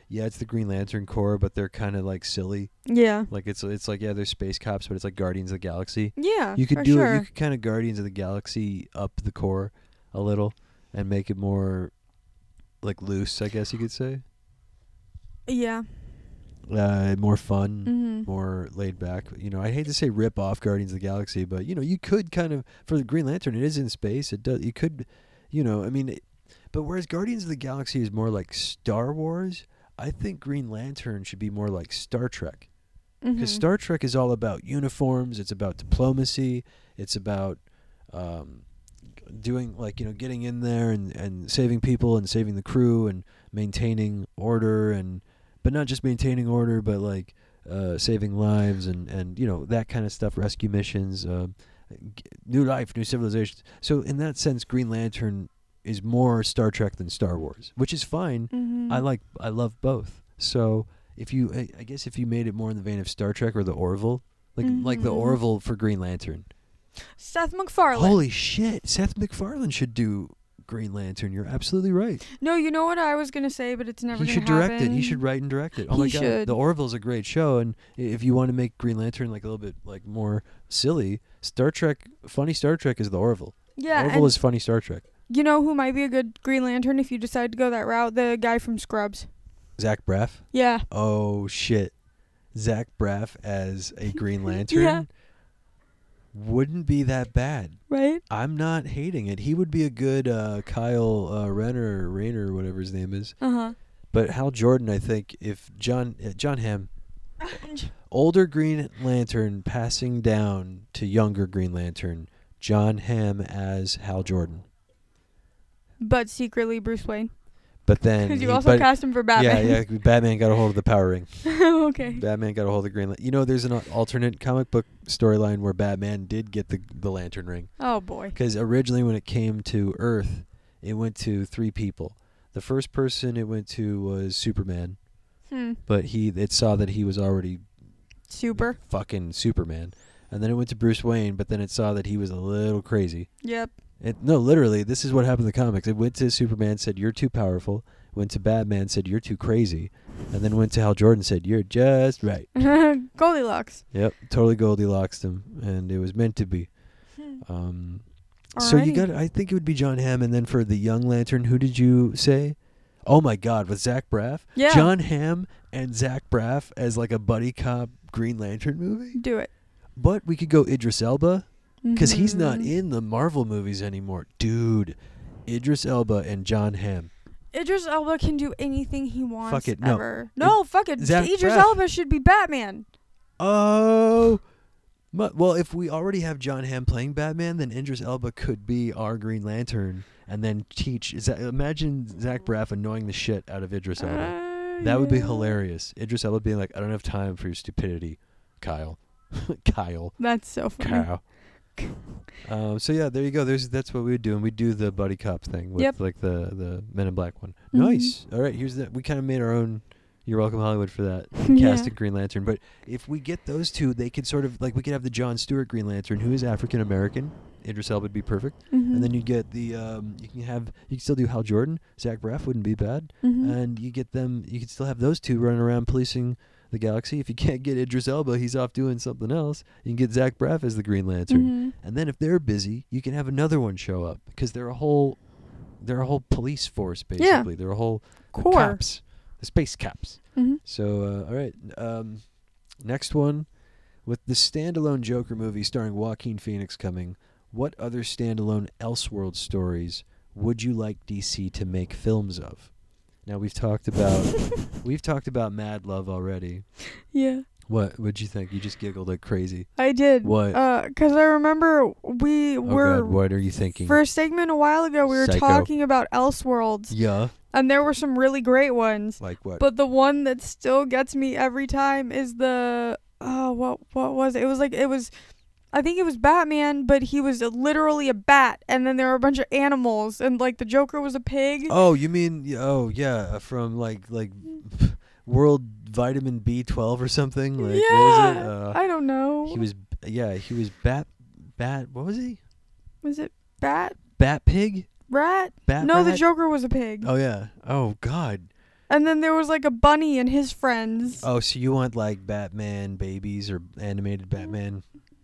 yeah, it's the Green Lantern Corps, but they're kind of like silly. Yeah. Like it's it's like yeah, they're space cops, but it's like Guardians of the Galaxy. Yeah. You could for do sure. it. You could kind of Guardians of the Galaxy up the core a little and make it more like loose, I guess you could say. Yeah. Uh, more fun, Mhm. more laid back. You know, I hate to say rip off Guardians of the Galaxy, but you know, you could kind of for the Green Lantern. It is in space. It does. You could, you know, I mean, it, but whereas Guardians of the Galaxy is more like Star Wars, I think Green Lantern should be more like Star Trek. Because Mhm. Star Trek is all about uniforms. It's about diplomacy. It's about um, doing like you know getting in there and, and saving people and saving the crew and maintaining order and but not just maintaining order but like uh, saving lives and, and you know that kind of stuff. Rescue missions, uh, g- new life, new civilizations. So in that sense, Green Lantern is more Star Trek than Star Wars, which is fine. Mhm. I like I love both. So if you I, I guess if you made it more in the vein of Star Trek or the Orville, like like the Mhm. Orville for Green Lantern. Seth MacFarlane. Holy shit, Seth MacFarlane should do Green Lantern. You're absolutely right. No, you know what I was gonna say, but it's never He gonna should direct happen. it. He should write and direct it. Oh He my god, should. the Orville's a great show, and i- if you want to make Green Lantern like a little bit like more silly, Star Trek, funny Star Trek is the Orville. Yeah, Orville and is funny Star Trek. you know who might be a good Green Lantern if you decide to go that route? The guy from Scrubs. Zach Braff. Yeah. Oh shit, Zach Braff as a Green Lantern Yeah. wouldn't be that bad. Right? I'm not hating it. He would be a good uh, Kyle uh, Renner, Rayner, whatever his name is. Uh But Hal Jordan, I think, if John uh, John Hamm, huh. older Green Lantern passing down to younger Green Lantern, John Hamm as Hal Jordan. But secretly Bruce Wayne. But then, Because you he- also but- cast him for Batman. yeah, yeah, Batman got a hold of the power ring. Okay. Batman got a hold of the Green. La- you know, there's an al- alternate comic book storyline where Batman did get the the Lantern ring. Oh boy. Because originally, when it came to Earth, it went to three people. The first person it went to was Superman, Hmm. but he it saw that he was already Super. fucking Superman. And then it went to Bruce Wayne, but then it saw that he was a little crazy. Yep. It, no, literally, this is what happened in the comics. It went to Superman, said, "You're too powerful." Went to Batman, said, "You're too crazy." And then went to Hal Jordan, said, "You're just right." Goldilocks. Yep, totally Goldilocks him, and it was meant to be. Um, so you Alrighty. got, I think it would be John Hamm, and then for the young Lantern, who did you say? Oh my God, with Zach Braff? Yeah. John Hamm and Zach Braff as like a buddy cop Green Lantern movie? Do it. But we could go Idris Elba, because he's not Mhm. in the Marvel movies anymore. Dude, Idris Elba and John Hamm. Idris Elba can do anything he wants. Fuck it, no. Ever. No, fuck it. Zach Idris Braff. Elba should be Batman. Oh, mu- well, if we already have John Hamm playing Batman, then Idris Elba could be our Green Lantern, and then teach. Is that, imagine Zach Braff annoying the shit out of Idris Elba. Uh, That would be yeah. hilarious. Idris Elba being like, "I don't have time for your stupidity, Kyle." Kyle. That's so funny. Kyle. um, so yeah, there you go. There's that's what we would do, and we do the buddy cop thing with Yep. like the the Men in Black one. Mhm. Nice. All right, here's that. We kind of made our own. You're welcome, Hollywood, for that Yeah. casted Green Lantern. But if we get those two, they could sort of like we could have the John Stewart Green Lantern, who is African American. Idris Elba would be perfect, Mhm. and then you get the um, you can have you can still do Hal Jordan, Zach Braff wouldn't be bad, Mhm. and you get them. You can still have those two running around policing the galaxy. If you can't get Idris Elba, he's off doing something else. You can get Zach Braff as the Green Lantern. Mhm. And then if they're busy, you can have another one show up because they're a whole, they're a whole police force basically. They're a whole they're Core. cops, the space cops. Mhm. So uh, all right, um, next one, with the standalone Joker movie starring Joaquin Phoenix coming, what other standalone Elseworld stories would you like D C to make films of? Now we've talked about we've talked about Mad Love already. Yeah. What would you think? You just giggled like crazy. I did. What? Uh, 'cause I remember we Oh were God, what are you thinking? for a segment a while ago. We were Psycho. talking about Elseworlds, Yeah. and there were some really great ones. Like what? But the one that still gets me every time is the oh what what was it? It was like it was I think it was Batman, but he was literally a bat, and then there were a bunch of animals, and like the Joker was a pig. Oh, you mean y- oh yeah, uh, from like like World Vitamin B twelve or something? Like yeah, what was it? Uh, I don't know. he was yeah, he was bat bat. What was he? Was it bat Bat pig? rat? Bat no, the rat? Joker was a pig. Oh yeah. Oh God. And then there was like a bunny and his friends. Oh, so you want like Batman babies or animated Batman?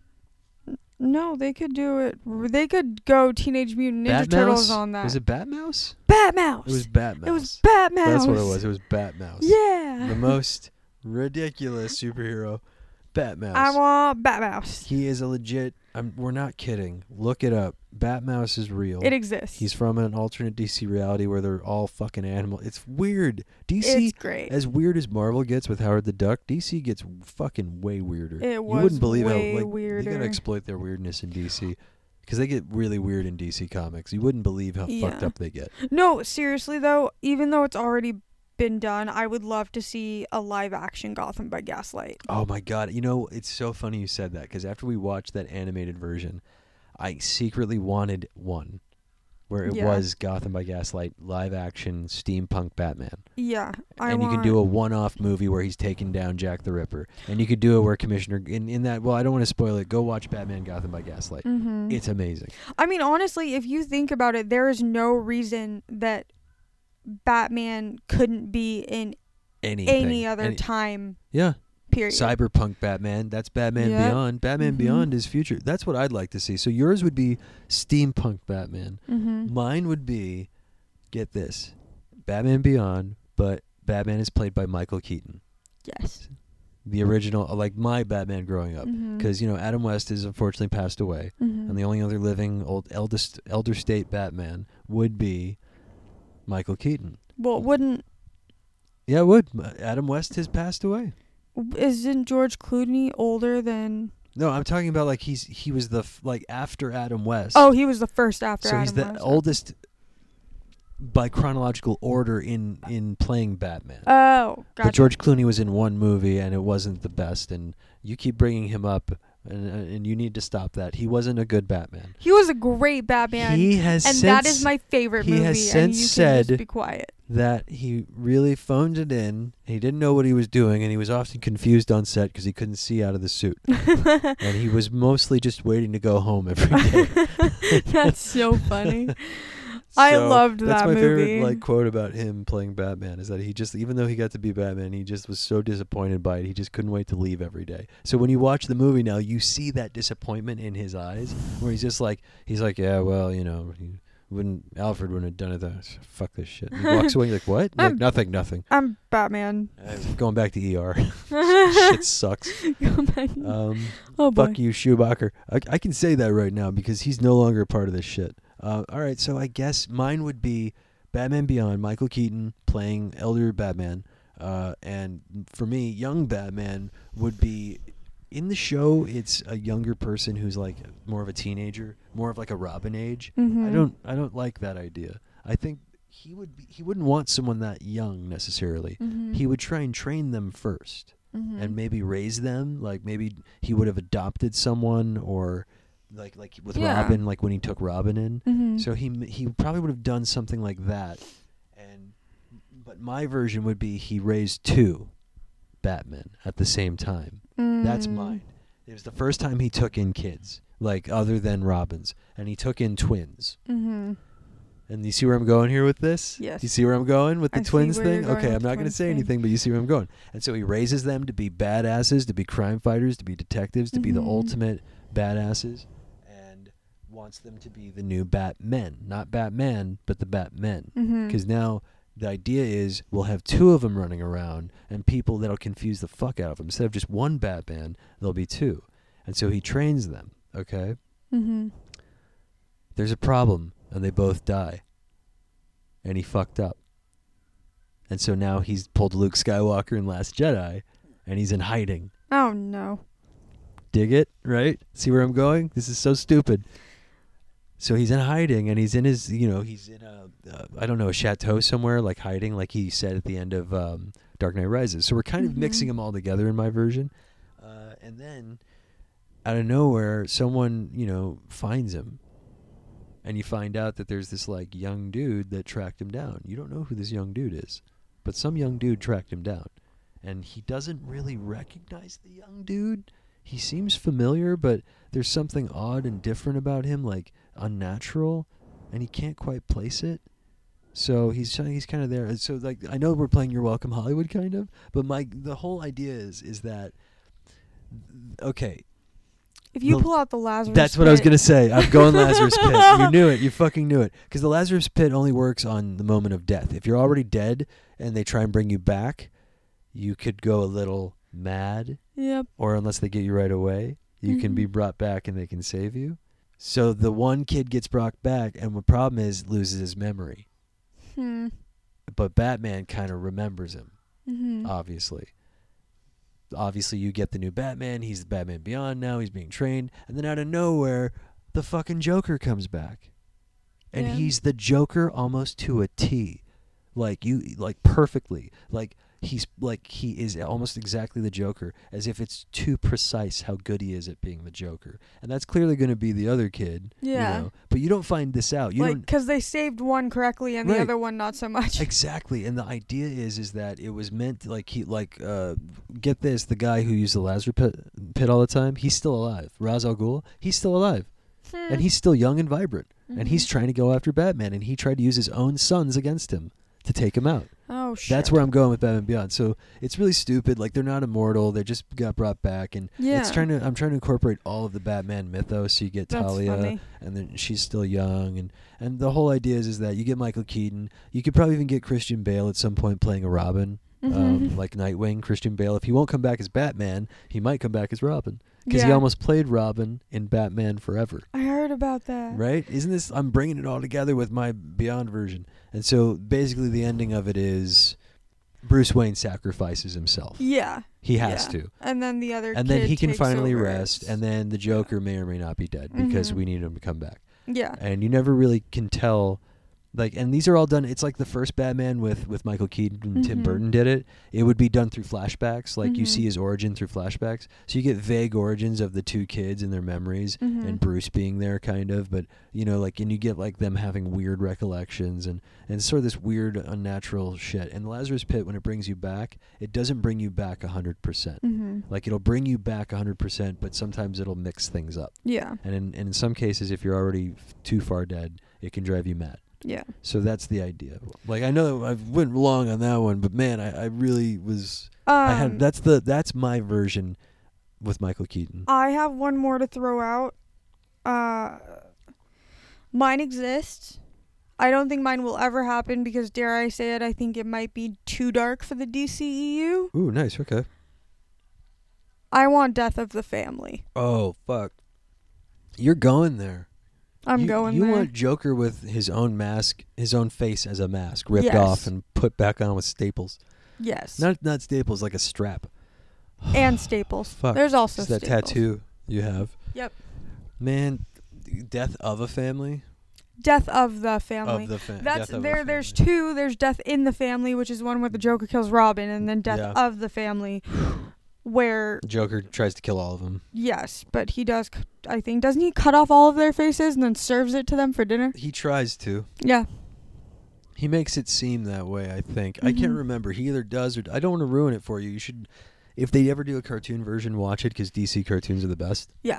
No, they could do it. They could go Teenage Mutant Ninja Batmouse? Turtles on that. Was it Batmouse? Batmouse? It was Batmouse. It was Batmouse. That's what it was. It was Batmouse. Yeah. The most ridiculous superhero, Batmouse. I want Batmouse. He is a legit. I'm, we're not kidding. Look it up. Batmouse is real. It exists. He's from an alternate D C reality where they're all fucking animal. It's weird. D C, It's great. as weird as Marvel gets with Howard the Duck, D C gets fucking way weirder. It you was wouldn't believe way how like weirder. you gotta exploit their weirdness in D C because they get really weird in D C comics. You wouldn't believe how Yeah. fucked up they get. No, seriously though, even though it's already been done, I would love to see a live action Gotham by Gaslight. Oh my god! You know, it's so funny you said that because after we watched that animated version, I secretly wanted one where it Yeah. was Gotham by Gaslight live action steampunk Batman. Yeah, I and want. you can do a one-off movie where he's taking down Jack the Ripper, and you could do it where Commissioner in, in that. Well, I don't want to spoil it. Go watch Batman Gotham by Gaslight. Mhm. It's amazing. I mean, honestly, if you think about it, there is no reason that Batman couldn't be in Anything. any other Any- time Yeah. period. Cyberpunk Batman. That's Batman Yep. Beyond. Batman Mhm. Beyond is future. That's what I'd like to see. So yours would be steampunk Batman. Mhm. Mine would be, get this, Batman Beyond, but Batman is played by Michael Keaton, Yes. the original, like my Batman growing up. Mhm. Because you know Adam West has unfortunately passed away. Mhm. And the only other living old eldest elder state Batman would be Michael Keaton. Well, wouldn't Yeah, it would. Adam West has passed away. isn't George Clooney older than? No, I'm talking about like he's he was the f- like after Adam West. Oh, he was the first after. so Adam he's the West. oldest by chronological order in in playing Batman. Oh, gotcha. But George Clooney was in one movie and it wasn't the best, and you keep bringing him up, and and you need to stop that. He wasn't a good Batman. He was a great Batman. He has and since that is my favorite he movie. has and since you can said just be quiet. that he really phoned it in. He didn't know what he was doing, and he was often confused on set because he couldn't see out of the suit. And he was mostly just waiting to go home every day. That's so funny. I So, loved that's that my movie. favorite like quote about him playing Batman is that he just, even though he got to be Batman, he just was so disappointed by it. He just couldn't wait to leave every day. So when you watch the movie now, you see that disappointment in his eyes, where he's just like, he's like, yeah, well, you know, he wouldn't Alfred wouldn't have done it. Though. Fuck this shit. And he walks away. You're like, what? Like I'm- nothing, nothing. I'm Batman. Uh, going back to E R. Shit sucks. Go back. Um, oh boy. fuck you, Schumacher. I, I can say that right now because he's no longer a part of this shit. Uh, all right, so I guess mine would be Batman Beyond, Michael Keaton playing elder Batman. Uh, and for me, young Batman would be, in the show, it's a younger person who's like more of a teenager, more of like a Robin age. Mhm. I don't I don't like that idea. I think he would be, he wouldn't want someone that young necessarily. Mhm. He would try and train them first. Mhm. And maybe raise them. Like maybe he would have adopted someone, or like like with Yeah. Robin, like when he took Robin in. Mhm. So he m- he probably would have done something like that. And but my version would be he raised two Batmen at the same time. That's Mm. mine. It was the first time he took in kids, like other than Robin's, and he took in twins. Mhm. And you see where I'm going here with this? Yes. You see where I'm going with the I see twins where you're thing? going Okay, with I'm the not going to twins say thing. anything, but you see where I'm going. And so he raises them to be badasses, to be crime fighters, to be detectives, to be the Mhm. ultimate badasses, and wants them to be the new Batmen. Not Batman, but the Batmen. Mhm. Because now the idea is we'll have two of them running around, and people that'll confuse the fuck out of them. Instead of just one Batman, there'll be two. And so he trains them, okay? Mhm. There's a problem, and they both die. And he fucked up. And so now he's pulled Luke Skywalker in Last Jedi, and he's in hiding. Oh no. Dig it, right? See where I'm going? This is so stupid. So he's in hiding, and he's in his, you know, he's in a, uh, I don't know, a chateau somewhere, like hiding, like he said at the end of um, Dark Knight Rises. So we're kind of Mhm. mixing them all together in my version. Uh, and then, out of nowhere, someone, you know, finds him. And you find out that there's this, like, young dude that tracked him down. You don't know who this young dude is. But some young dude tracked him down. And he doesn't really recognize the young dude. He seems familiar, but there's something odd and different about him, like unnatural, and he can't quite place it. So he's he's kind of there. So like I know we're playing You're Welcome Hollywood kind of, but my the whole idea is is that okay. If you The- pull out the Lazarus That's what I was Pit- gonna say. I'm going Lazarus Pit. You knew it. You fucking knew it. Because the Lazarus Pit only works on the moment of death. If you're already dead and they try and bring you back, you could go a little mad, Yep. or unless they get you right away, you can be Mhm. brought back and they can save you. So the one kid gets brought back, and the problem is loses his memory. Hmm. But Batman kind of remembers him, Mm-hmm. obviously. Obviously, you get the new Batman. He's the Batman Beyond now. He's being trained. And then out of nowhere, the fucking Joker comes back. And Yeah. he's the Joker almost to a T. Like, you, like, perfectly. Like, he's, like, he is almost exactly the Joker, as if it's too precise how good he is at being the Joker. And that's clearly going to be the other kid. Yeah. You know? But you don't find this out. You Like, don't. because they saved one correctly and Right. the other one not so much. Exactly, and the idea is is that it was meant to, like he like uh get this, the guy who used the Lazarus pit, pit all the time, he's still alive. Ra's al Ghul, he's still alive, and he's still young and vibrant, and he's Mhm. trying to go after Batman, and he tried to use his own sons against him to take him out. Oh shit. That's where I'm going with Batman Beyond. So it's really stupid. Like they're not immortal; they just got brought back, and Yeah. it's trying to. I'm trying to incorporate all of the Batman mythos. So you get That's Talia, funny. and then she's still young, and and the whole idea is is that you get Michael Keaton. You could probably even get Christian Bale at some point playing a Robin, um, Mhm. like Nightwing. Christian Bale, if he won't come back as Batman, he might come back as Robin, because he Yeah. almost played Robin in Batman Forever. I heard about that. Right? Isn't this? I'm bringing it all together with my Beyond version, and so basically the ending of it is Bruce Wayne sacrifices himself. Yeah. He has Yeah. to. And then the other And then kid he can takes finally over rest, as- and then the Joker may or may not be dead because Mhm. we need him to come back. Yeah. And you never really can tell. Like, and these are all done. It's like the first Batman with, with Michael Keaton and Tim Mhm. Burton did it. It would be done through flashbacks. Like you Mhm. see his origin through flashbacks, so you get vague origins of the two kids and their memories, Mhm. and Bruce being there, kind of. But you know, like, and you get like them having weird recollections and and sort of this weird, unnatural shit. And Lazarus Pit, when it brings you back, it doesn't bring you back a hundred percent. Mhm. Like it'll bring you back a hundred percent, but sometimes it'll mix things up. Yeah. And in and in some cases, if you're already f- too far dead, it can drive you mad. Yeah. So that's the idea. Like I know I went long on that one, but man, I, I really was. Um, I had that's the that's my version with Michael Keaton. I have one more to throw out. Uh, mine exists. I don't think mine will ever happen because, dare I say it, I think it might be too dark for the D C E U. Ooh, nice. Okay. I want Death of the Family. Oh fuck, you're going there. I'm you, going You there. want Joker with his own mask, his own face as a mask, ripped Yes. off and put back on with staples. Yes. Not not staples, like a strap. and staples. Fuck. There's also It's that staples. tattoo you have. Yep. Man, Death of a Family. Death of the Family. Of the fa- That's Death of a there. There's Family. two. There's Death in the Family, which is one where the Joker kills Robin, and then Death Yeah. of the Family, where Joker tries to kill all of them. yes, but he does. c- I think doesn't he cut off all of their faces and then serves it to them for dinner? He tries to. Yeah. He makes it seem that way, I think. I can't Mhm. remember. He either does or I don't want to ruin it for you. You should, if they ever do a cartoon version, watch it because D C cartoons are the best. Yeah.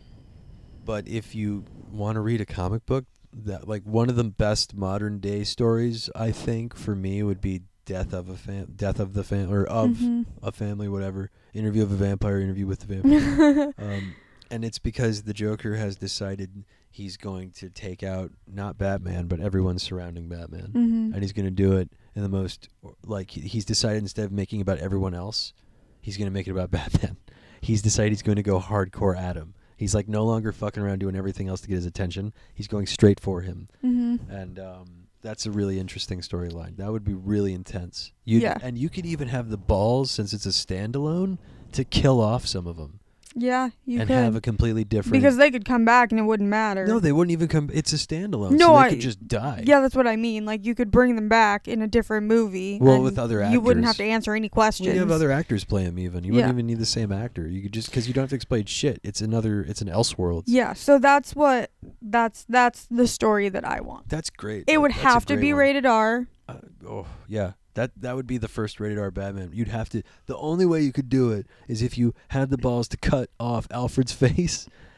But if you want to read a comic book, that like one of the best modern day stories, I think for me would be Death of a fam, Death of the fam, or of Mhm. a Family, whatever. Interview of a Vampire, Interview with the Vampire. um, and it's because the Joker has decided he's going to take out not Batman, but everyone surrounding Batman. Mhm. And he's going to do it in the most, like, he- he's decided instead of making it about everyone else, he's going to make it about Batman. He's decided he's going to go hardcore at him. He's, like, no longer fucking around doing everything else to get his attention. He's going straight for him. Mhm. And um, that's a really interesting storyline. That would be really intense. You'd, Yeah. And you could even have the balls, since it's a standalone, to kill off some of them. Yeah, you and could. have a completely different... because they could come back and it wouldn't matter. No, they wouldn't even come... It's a standalone, No, so they I- could just die. Yeah, that's what I mean. Like you could bring them back in a different movie. Well, and with other you wouldn't have actors. to answer any questions. Well, you have other actors play him even. You Yeah. wouldn't even need the same actor. You could just... Because you don't have to explain shit. It's another... It's an Elseworlds. Yeah, so that's what that's that's the story that I want. That's great. It That- would that's a have to great be one. rated R. Uh, oh, yeah. That that would be the first rated R Batman. You'd have to... The only way you could do it is if you had the balls to cut off Alfred's face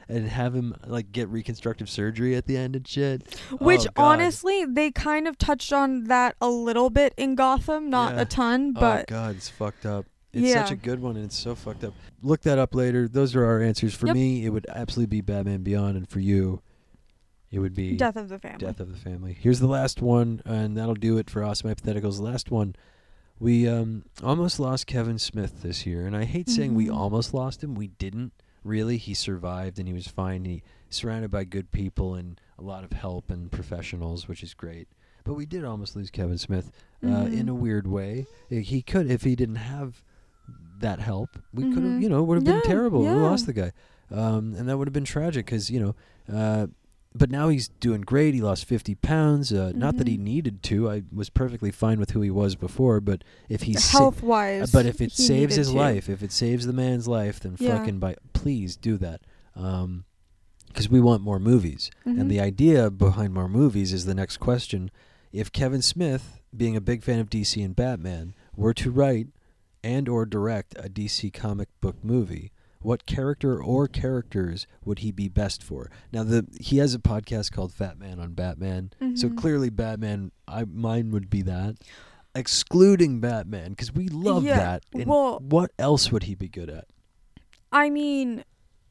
and have him like get reconstructive surgery at the end and shit. Which Oh, God. honestly, they kind of touched on that a little bit in Gotham, not Yeah. a ton, Oh but God, it's fucked up. It's such Yeah. a good one, and it's so fucked up. Look that up later. Those are our answers. For Yep. me, it would absolutely be Batman Beyond, and for you, it would be Death of the Family. Death of the Family. Here's the last one, and that'll do it for Awesome Hypotheticals. The last one, we um, almost lost Kevin Smith this year, and I hate saying we Mhm. almost lost him. We didn't really. He survived, and he was fine. He surrounded by good people and a lot of help and professionals, which is great. But we did almost lose Kevin Smith uh, Mhm. in a weird way. Uh, He could, if he didn't have that help, we could have, Mhm. you know, it would have been Yeah, terrible. We yeah. lost the guy, um, and that would have been tragic because you know. Uh, but now he's doing great. He lost fifty pounds. Uh, Not that he Mhm. needed to. I was perfectly fine with who he was before. But if he's sa- Health wise. but if it he saves needed his to. life, if it saves the man's life, then Yeah. fucking by please do that. Um, because we want more movies. Mhm. And the idea behind more movies is the next question. If Kevin Smith, being a big fan of D C and Batman, were to write and or direct a D C comic book movie, what character or characters would he be best for? Now, the he has a podcast called Fat Man on Batman, so Mhm. clearly Batman, I mine would be that. Excluding Batman, because we love Yeah, that. And well- what else would he be good at? I mean,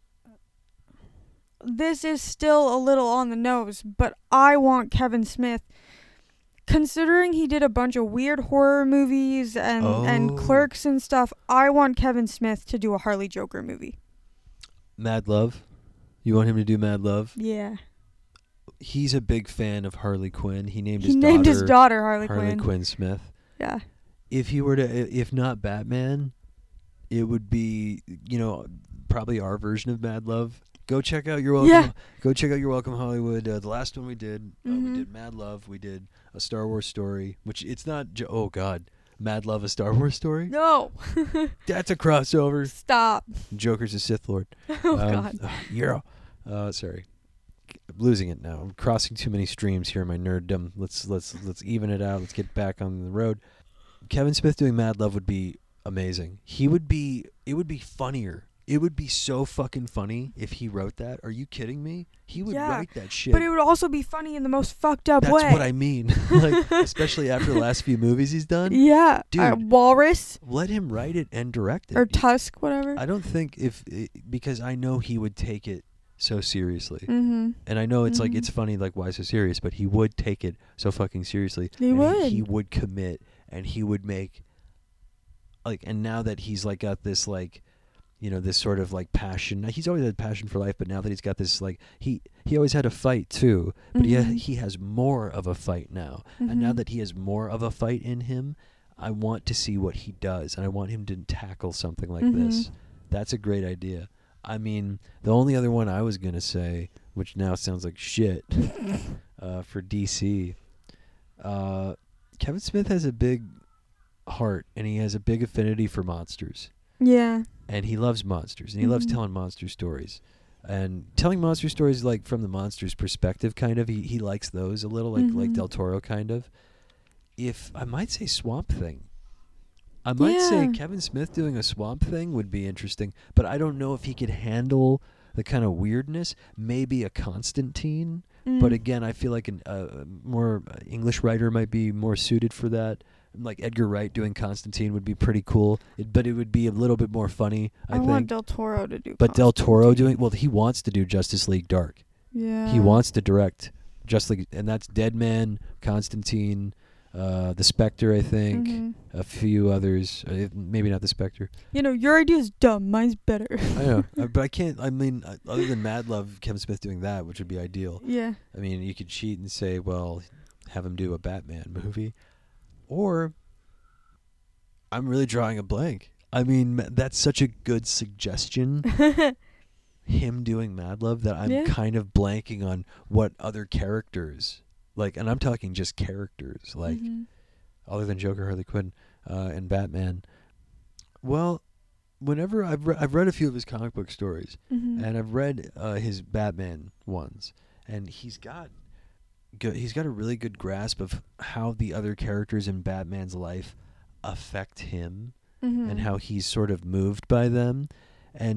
this is still a little on the nose, but I want Kevin Smith, considering he did a bunch of weird horror movies and, Oh. and Clerks and stuff, I want Kevin Smith to do a Harley Joker movie. Mad Love? You want him to do Mad Love? Yeah. He's a big fan of Harley Quinn. He named He his named daughter his daughter Harley, Harley Quinn. Quinn Smith. Yeah. If he were to, i- if not Batman, it would be, you know, probably our version of Mad Love. Go check out Your Welcome. Yeah. Go check out Your Welcome Hollywood. Uh, the last one we did, uh, we Mhm. did Mad Love. We did A Star Wars Story, which it's not. Jo- oh God, Mad Love, A Star Wars Story. No. That's a crossover. Stop. Joker's a Sith Lord. Oh, Um, God. uh, yeah. Uh, sorry. I'm losing it now. I'm crossing too many streams here in my nerddom. Let's let's let's even it out. Let's get back on the road. Kevin Smith doing Mad Love would be amazing. He would be. It would be funnier. It would be so fucking funny if he wrote that. Are you kidding me? He would Yeah, write that shit. But it would also be funny in the most fucked up That's way. what I mean. Like, especially after the last few movies he's done. Yeah. Uh, Dude. Walrus Let him write it and direct it. or Tusk, whatever. I don't think if i because I know he would take it so seriously. Mm-hmm. And I know it's like Mhm. it's funny, like why so serious, but he would take it so fucking seriously. He and would. He, would commit, and he would make like. And now that he's like got this like, you know, this sort of like passion. He's always had passion for life, but now that he's got this like he he always had a fight too, but he ha- Mhm. he has more of a fight now. And now Mhm. that he has more of a fight in him, I want to see what he does, and I want him to tackle something like Mhm. this. That's a great idea. I mean, the only other one I was gonna say, which now sounds like shit, uh, for D C, uh, Kevin Smith has a big heart, and he has a big affinity for monsters, Yeah. and he loves monsters, and he loves Mhm. telling monster stories, and telling monster stories like from the monster's perspective, kind of. He he likes those a little, like like Mhm. Del Toro, kind of. If I might say Swamp Thing. I might say Yeah. Kevin Smith doing a Swamp Thing would be interesting, but I don't know if he could handle the kind of weirdness. Maybe a Constantine, but Mm. again, I feel like a uh, more uh, English writer might be more suited for that. Like Edgar Wright doing Constantine would be pretty cool, it, but it would be a little bit more funny, I, I, think. want Del Toro to do. but Del Toro Constantine. doing well, he wants to do Justice League Dark. Yeah. He wants to direct Justice League, and that's Deadman, Constantine, uh, the Spectre, I think. Mhm. A few others, uh, maybe not the Spectre. You know, your idea is dumb. Mine's better. I know, uh, but I can't. I mean, uh, other than Mad Love, Kevin Smith doing that, which would be ideal. Yeah. I mean, you could cheat and say, well, have him do a Batman movie, or I'm really drawing a blank. I mean, ma- that's such a good suggestion. Him doing Mad Love that I'm Yeah. kind of blanking on what other characters like, and I'm talking just characters like. Mhm. Other than Joker, Harley Quinn, uh, and Batman. Well, whenever I've re- I've read a few of his comic book stories, Mhm. and I've read uh, his Batman ones, and he's got good, he's got a really good grasp of how the other characters in Batman's life affect him, Mhm. and how he's sort of moved by them, and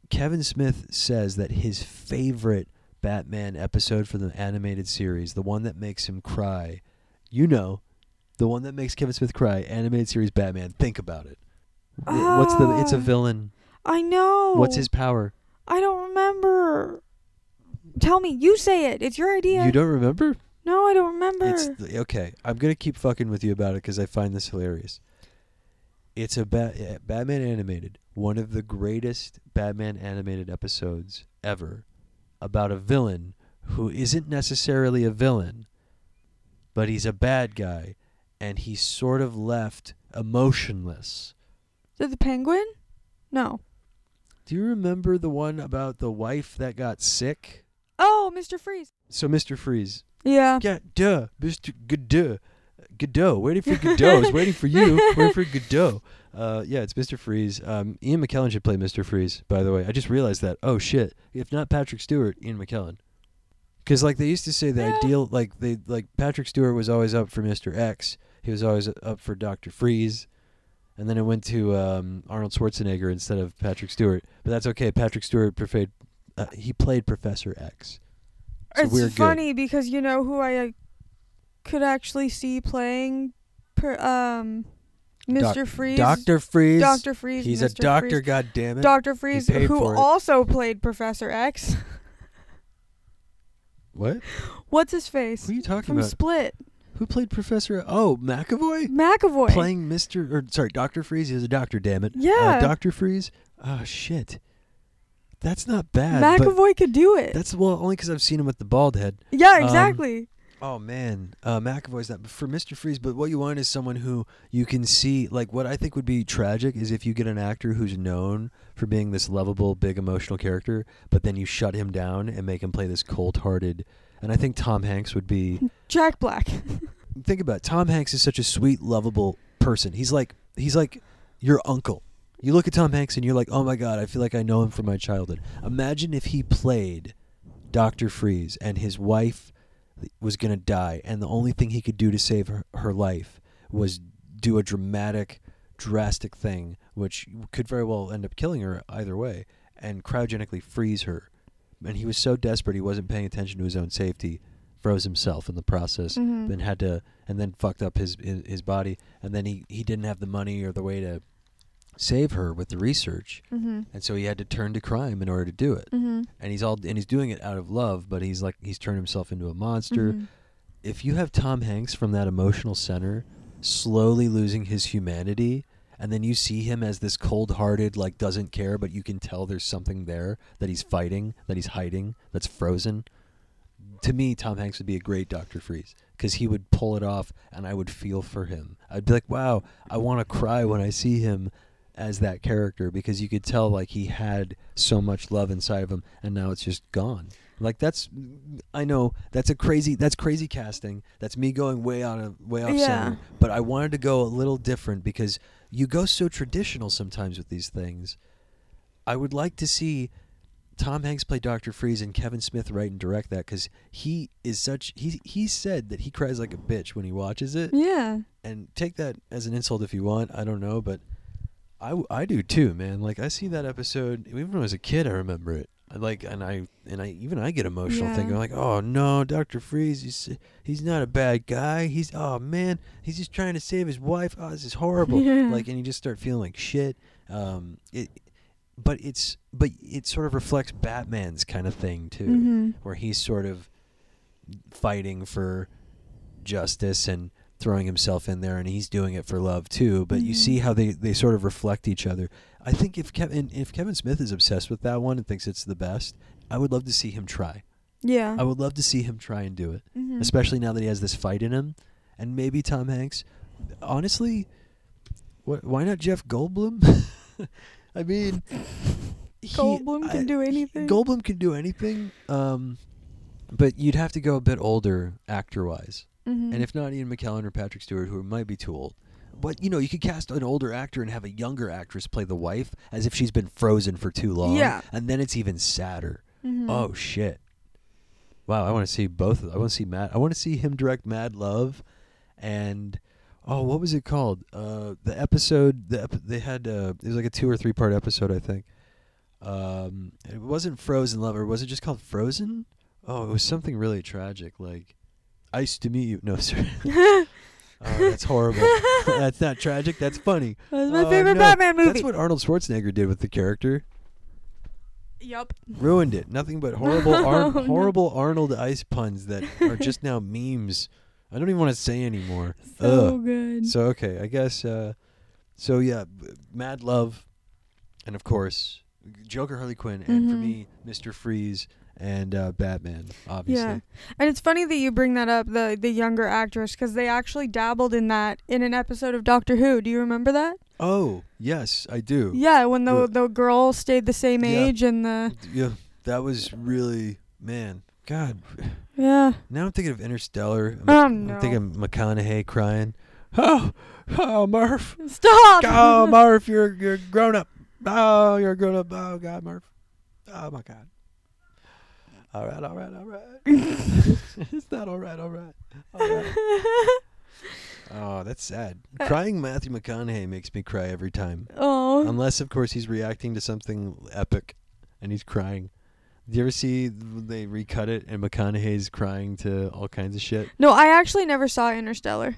Kevin Smith says that his favorite Batman episode for the animated series, the one that makes him cry, you know, the one that makes Kevin Smith cry, animated series Batman. Think about it. It- What's the? It's a Ah. villain. I know. What's his power? I don't remember. Tell me. You say it. It's your idea. You don't remember? No, I don't remember. It's the, okay. I'm gonna keep fucking with you about it because I find this hilarious. It's a ba- uh, Batman animated, one of the greatest Batman animated episodes ever, about a villain who isn't necessarily a villain, but he's a bad guy, and he's sort of left emotionless. Is it the Penguin? No. Do you remember the one about the wife that got sick? Oh, Mister Freeze. So Mister Freeze. Yeah. Yeah, duh, Mister Godot. Godot, waiting for Godot. I was waiting for you, waiting for Godot. Uh, yeah, it's Mister Freeze. Um, Ian McKellen should play Mister Freeze, by the way. I just realized that. Oh, shit. If not Patrick Stewart, Ian McKellen. Because, like, they used to say the Yeah. ideal, like, they like Patrick Stewart was always up for Mister X. He was always up for Doctor Freeze. And then it went to um, Arnold Schwarzenegger instead of Patrick Stewart. But that's okay. Patrick Stewart preferred, uh, he played Professor X. So It's we're funny because you know who I uh, could actually see playing per, um Mister Doc- Freeze. Doctor Freeze. Doctor Freeze. He's Mister a doctor, Freeze. God damn it. Doctor Freeze, paid who for it. also played Professor X. What? What's his face? Who are you talking From about? Split. Who played Professor? Oh, McAvoy? McAvoy. Playing Mister or sorry, Doctor Freeze. He was a doctor, damn it. Yeah. Uh, Doctor Freeze. Oh shit. That's not bad. but McAvoy could do it. That's well only because I've seen him with the bald head. yeah, um, exactly. Oh man, uh, McAvoy's not for Mister Freeze. But what you want is someone who you can see. Like what I think would be tragic is if you get an actor who's known for being this lovable, big, emotional character, but then you shut him down and make him play this cold-hearted. And I think Tom Hanks would be. Jack Black. Think about it. Tom Hanks is such a sweet, lovable person. He's like he's like your uncle. You look at Tom Hanks and you're like, oh my god, I feel like I know him from my childhood. Imagine if he played Doctor Freeze and his wife was going to die, and the only thing he could do to save her, her life was do a dramatic, drastic thing, which could very well end up killing her either way, and cryogenically freeze her. And he was so desperate he wasn't paying attention to his own safety, froze himself in the process, Mhm. then had to, and then fucked up his his, his body, and then he, he didn't have the money or the way to save her with the research, Mm-hmm. and so he had to turn to crime in order to do it. Mm-hmm. And he's all and he's doing it out of love, but he's like he's turned himself into a monster. Mhm. If you have Tom Hanks from that emotional center slowly losing his humanity, and then you see him as this cold-hearted, like doesn't care, but you can tell there's something there that he's fighting, that he's hiding, that's frozen. To me, Tom Hanks would be a great Doctor Freeze because he would pull it off, and I would feel for him. I'd be like, wow, I want to cry when I see him as that character because you could tell like he had so much love inside of him, and now it's just gone. Like that's, I know that's a crazy, that's crazy casting. That's me going way out of way off Yeah. center. But I wanted to go a little different because you go so traditional sometimes with these things. I would like to see Tom Hanks play Doctor Freeze and Kevin Smith write and direct that because he is such. He he said that he cries like a bitch when he watches it, Yeah. and take that as an insult if you want. I don't know, but I, w- I do too, man. Like I see that episode even when I was a kid. I remember it. I like and I and I even I get emotional Yeah. thinking like, oh no, Doctor Freeze, he's he's not a bad guy. He's oh man, he's just trying to save his wife. Oh, this is horrible. Yeah. Like and you just start feeling like shit. Um, it, but it's but it sort of reflects Batman's kind of thing too, Mm-hmm. where he's sort of fighting for justice and throwing himself in there, and he's doing it for love too. But you Mhm. see how they, they sort of reflect each other. I think if Kevin if Kevin Smith is obsessed with that one and thinks it's the best, I would love to see him try. Yeah. I would love to see him try and do it, Mhm. especially now that he has this fight in him, and maybe Tom Hanks. Honestly, what? Why not Jeff Goldblum? I mean, he- Goldblum can I- do anything. Goldblum can do anything, um, but you'd have to go a bit older actor-wise. Mhm. And if not Ian McKellen or Patrick Stewart, who might be too old. But, you know, you could cast an older actor and have a younger actress play the wife as if she's been frozen for too long. Yeah. And then it's even sadder. Mhm. Oh, shit. Wow, I want to see both of them. I want to see Matt. I want to see him direct Mad Love and... Oh, what was it called? Uh, the episode... The ep- they had... Uh, it was like a two or three part episode, I think. Um, it wasn't Frozen Love, or was it just called Frozen? Oh, it was something really tragic, like Ice to Meet You. No, sorry. Oh, that's horrible. That's not tragic. That's funny. That's my Oh, favorite no. Batman movie. That's what Arnold Schwarzenegger did with the character. Yup. Ruined it. Nothing but horrible, Ar- Oh, no. horrible Arnold ice puns that are just now memes. I don't even want to say anymore. So Ugh. good. So okay, I guess. Uh, so yeah, b- Mad Love, and of course Joker, Harley Quinn, and for Mhm. me, Mister Freeze and uh, Batman. Obviously. Yeah, and it's funny that you bring that up, the the younger actress, because they actually dabbled in that in an episode of Doctor Who. Do you remember that? Oh yes, I do. Yeah, when the Uh, the girl stayed the same yeah. age and the Yeah, that was really man. God, yeah. now I'm thinking of Interstellar. I'm, Oh I'm no! thinking of McConaughey crying. Oh, oh, Murph. Stop! Oh, Murph, you're you're grown up. Oh, you're grown up. Oh God, Murph. Oh my God. All right, all right, all right. It's not all right, all right. All right. Oh, that's sad. Crying Matthew McConaughey makes me cry every time. Oh. Unless, of course, he's reacting to something epic and he's crying. Do you ever see they recut it and McConaughey's crying to all kinds of shit? No, I actually never saw Interstellar.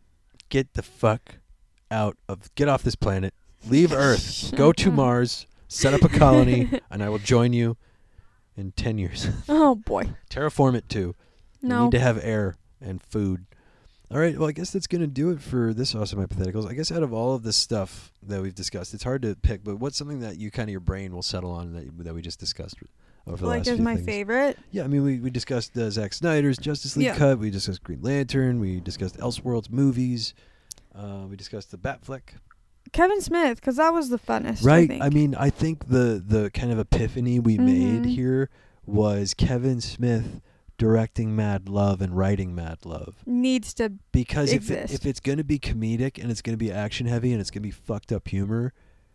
Get the fuck out of... Get off this planet. Leave Earth. Go to Mars. Set up a colony. And I will join you in ten years. Oh boy. Terraform it too. We No. need to have air and food. All right, well, I guess that's going to do it for this Awesome Hypotheticals. I guess out of all of this stuff that we've discussed, it's hard to pick, but what's something that you kind of, your brain will settle on that, you- that we just discussed over the Like last as few my things? favorite. Yeah, I mean, we, we discussed uh, Zack Snyder's Justice League Yeah. cut. We discussed Green Lantern. We discussed Elseworlds movies. Uh, we discussed the Batfleck. Kevin Smith, because that was the funnest. Right. I, think. I mean, I think the, the kind of epiphany we made Mhm. here was Kevin Smith directing Mad Love and writing Mad Love. needs to. Because if it, exist. if it's going to be comedic and it's going to be action heavy and it's going to be fucked up humor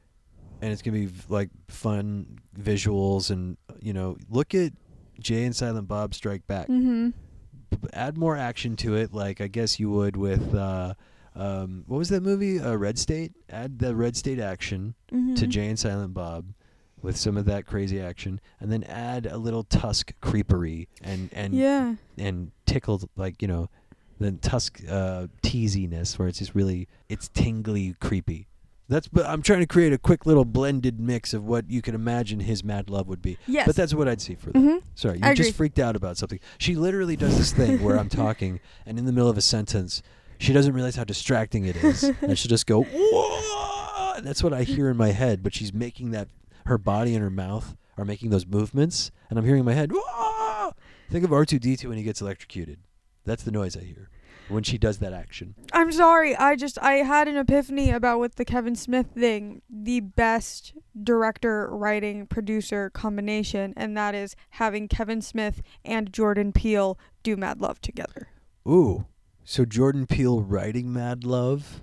and it's going to be v- like fun visuals and, you know, look at Jay and Silent Bob Strike Back. Mm-hmm. B- Add more action to it, like I guess you would with, uh, um, what was that movie? Uh, Red State? Add the Red State action Mm-hmm. to Jay and Silent Bob with some of that crazy action, and then add a little Tusk creepery and and Yeah. and tickled, like, you know, the Tusk uh, teasiness where it's just really, it's tingly creepy. That's, but I'm trying to create a quick little blended mix of what you can imagine his Mad Love would be. Yes. But that's what I'd see for them. Mm-hmm. Sorry, you I just agree. freaked out about something. She literally does this thing where I'm talking, and in the middle of a sentence, she doesn't realize how distracting it is, and she'll just go, "Whoa!" And that's what I hear in my head, but she's making that, her body and her mouth are making those movements, and I'm hearing in my head, "Whoa!" Think of R two D two when he gets electrocuted. That's the noise I hear when she does that action. I'm sorry. I just I had an epiphany about with the Kevin Smith thing, the best director, writing, producer combination, and that is having Kevin Smith and Jordan Peele do Mad Love together. Ooh, so Jordan Peele writing Mad Love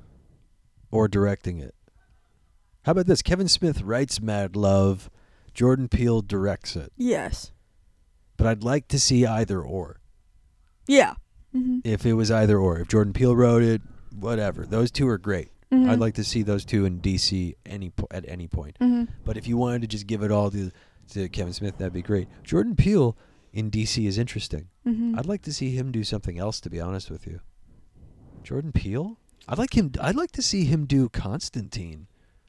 or directing it? How about this? Kevin Smith writes Mad Love, Jordan Peele directs it. Yes. But I'd like to see either or. Yeah. Mm-hmm. If it was either or, if Jordan Peele wrote it, whatever. Those two are great. Mm-hmm. I'd like to see those two in D C any po- at any point. Mm-hmm. But if you wanted to just give it all to to Kevin Smith, that'd be great. Jordan Peele in D C is interesting. Mm-hmm. I'd like to see him do something else, to be honest with you. Jordan Peele? I'd like him. I'd like to see him do Constantine.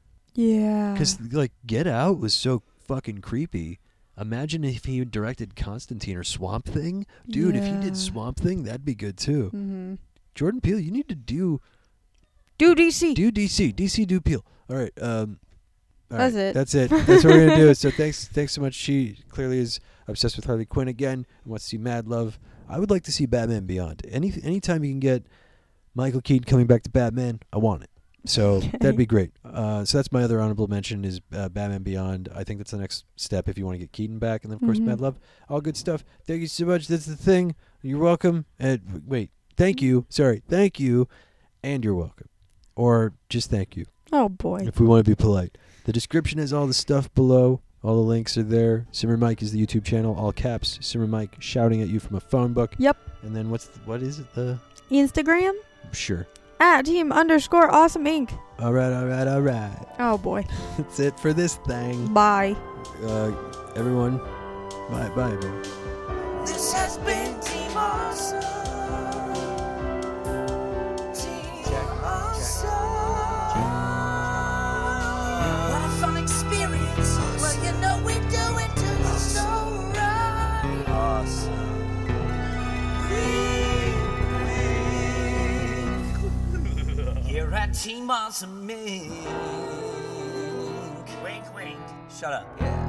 Yeah. Because like Get Out was so fucking creepy. Imagine if he directed Constantine or Swamp Thing, dude. If he Yeah. did Swamp Thing, that'd be good too. Mm-hmm. Jordan Peele, you need to do Do D C. do D C, D C do Peele. All right. Um, all That's right, it. That's it. That's what we're gonna do. So thanks, thanks so much. She clearly is obsessed with Harley Quinn again and wants to see Mad Love. I would like to see Batman Beyond. Any anytime you can get Michael Keaton coming back to Batman, I want it. So Okay. that'd be great. Uh, so that's my other honorable mention is uh, Batman Beyond. I think that's the next step if you want to get Keaton back, and then of course Mhm. Mad Love. All good stuff. Thank you so much. That's the thing. You're welcome. And wait, thank you. Sorry, thank you, and you're welcome, or just thank you Oh boy. if we want to be polite. The description has all the stuff below. All the links are there. Simmer Mike is the YouTube channel, all caps. Simmer Mike shouting at you from a phone book. Yep. And then what's the, what is it? The Instagram sure. at team underscore awesome inc. All right, all right, all right. Oh boy. That's it for this thing. Bye. Uh, everyone, bye, bye, everyone. This has been Team Awesome. Team Awesome. What a fun experience. Well, you know we do it to the soul right. Awesome. Here at Team Awesome Inc. Wink, wink. Shut up. Yeah.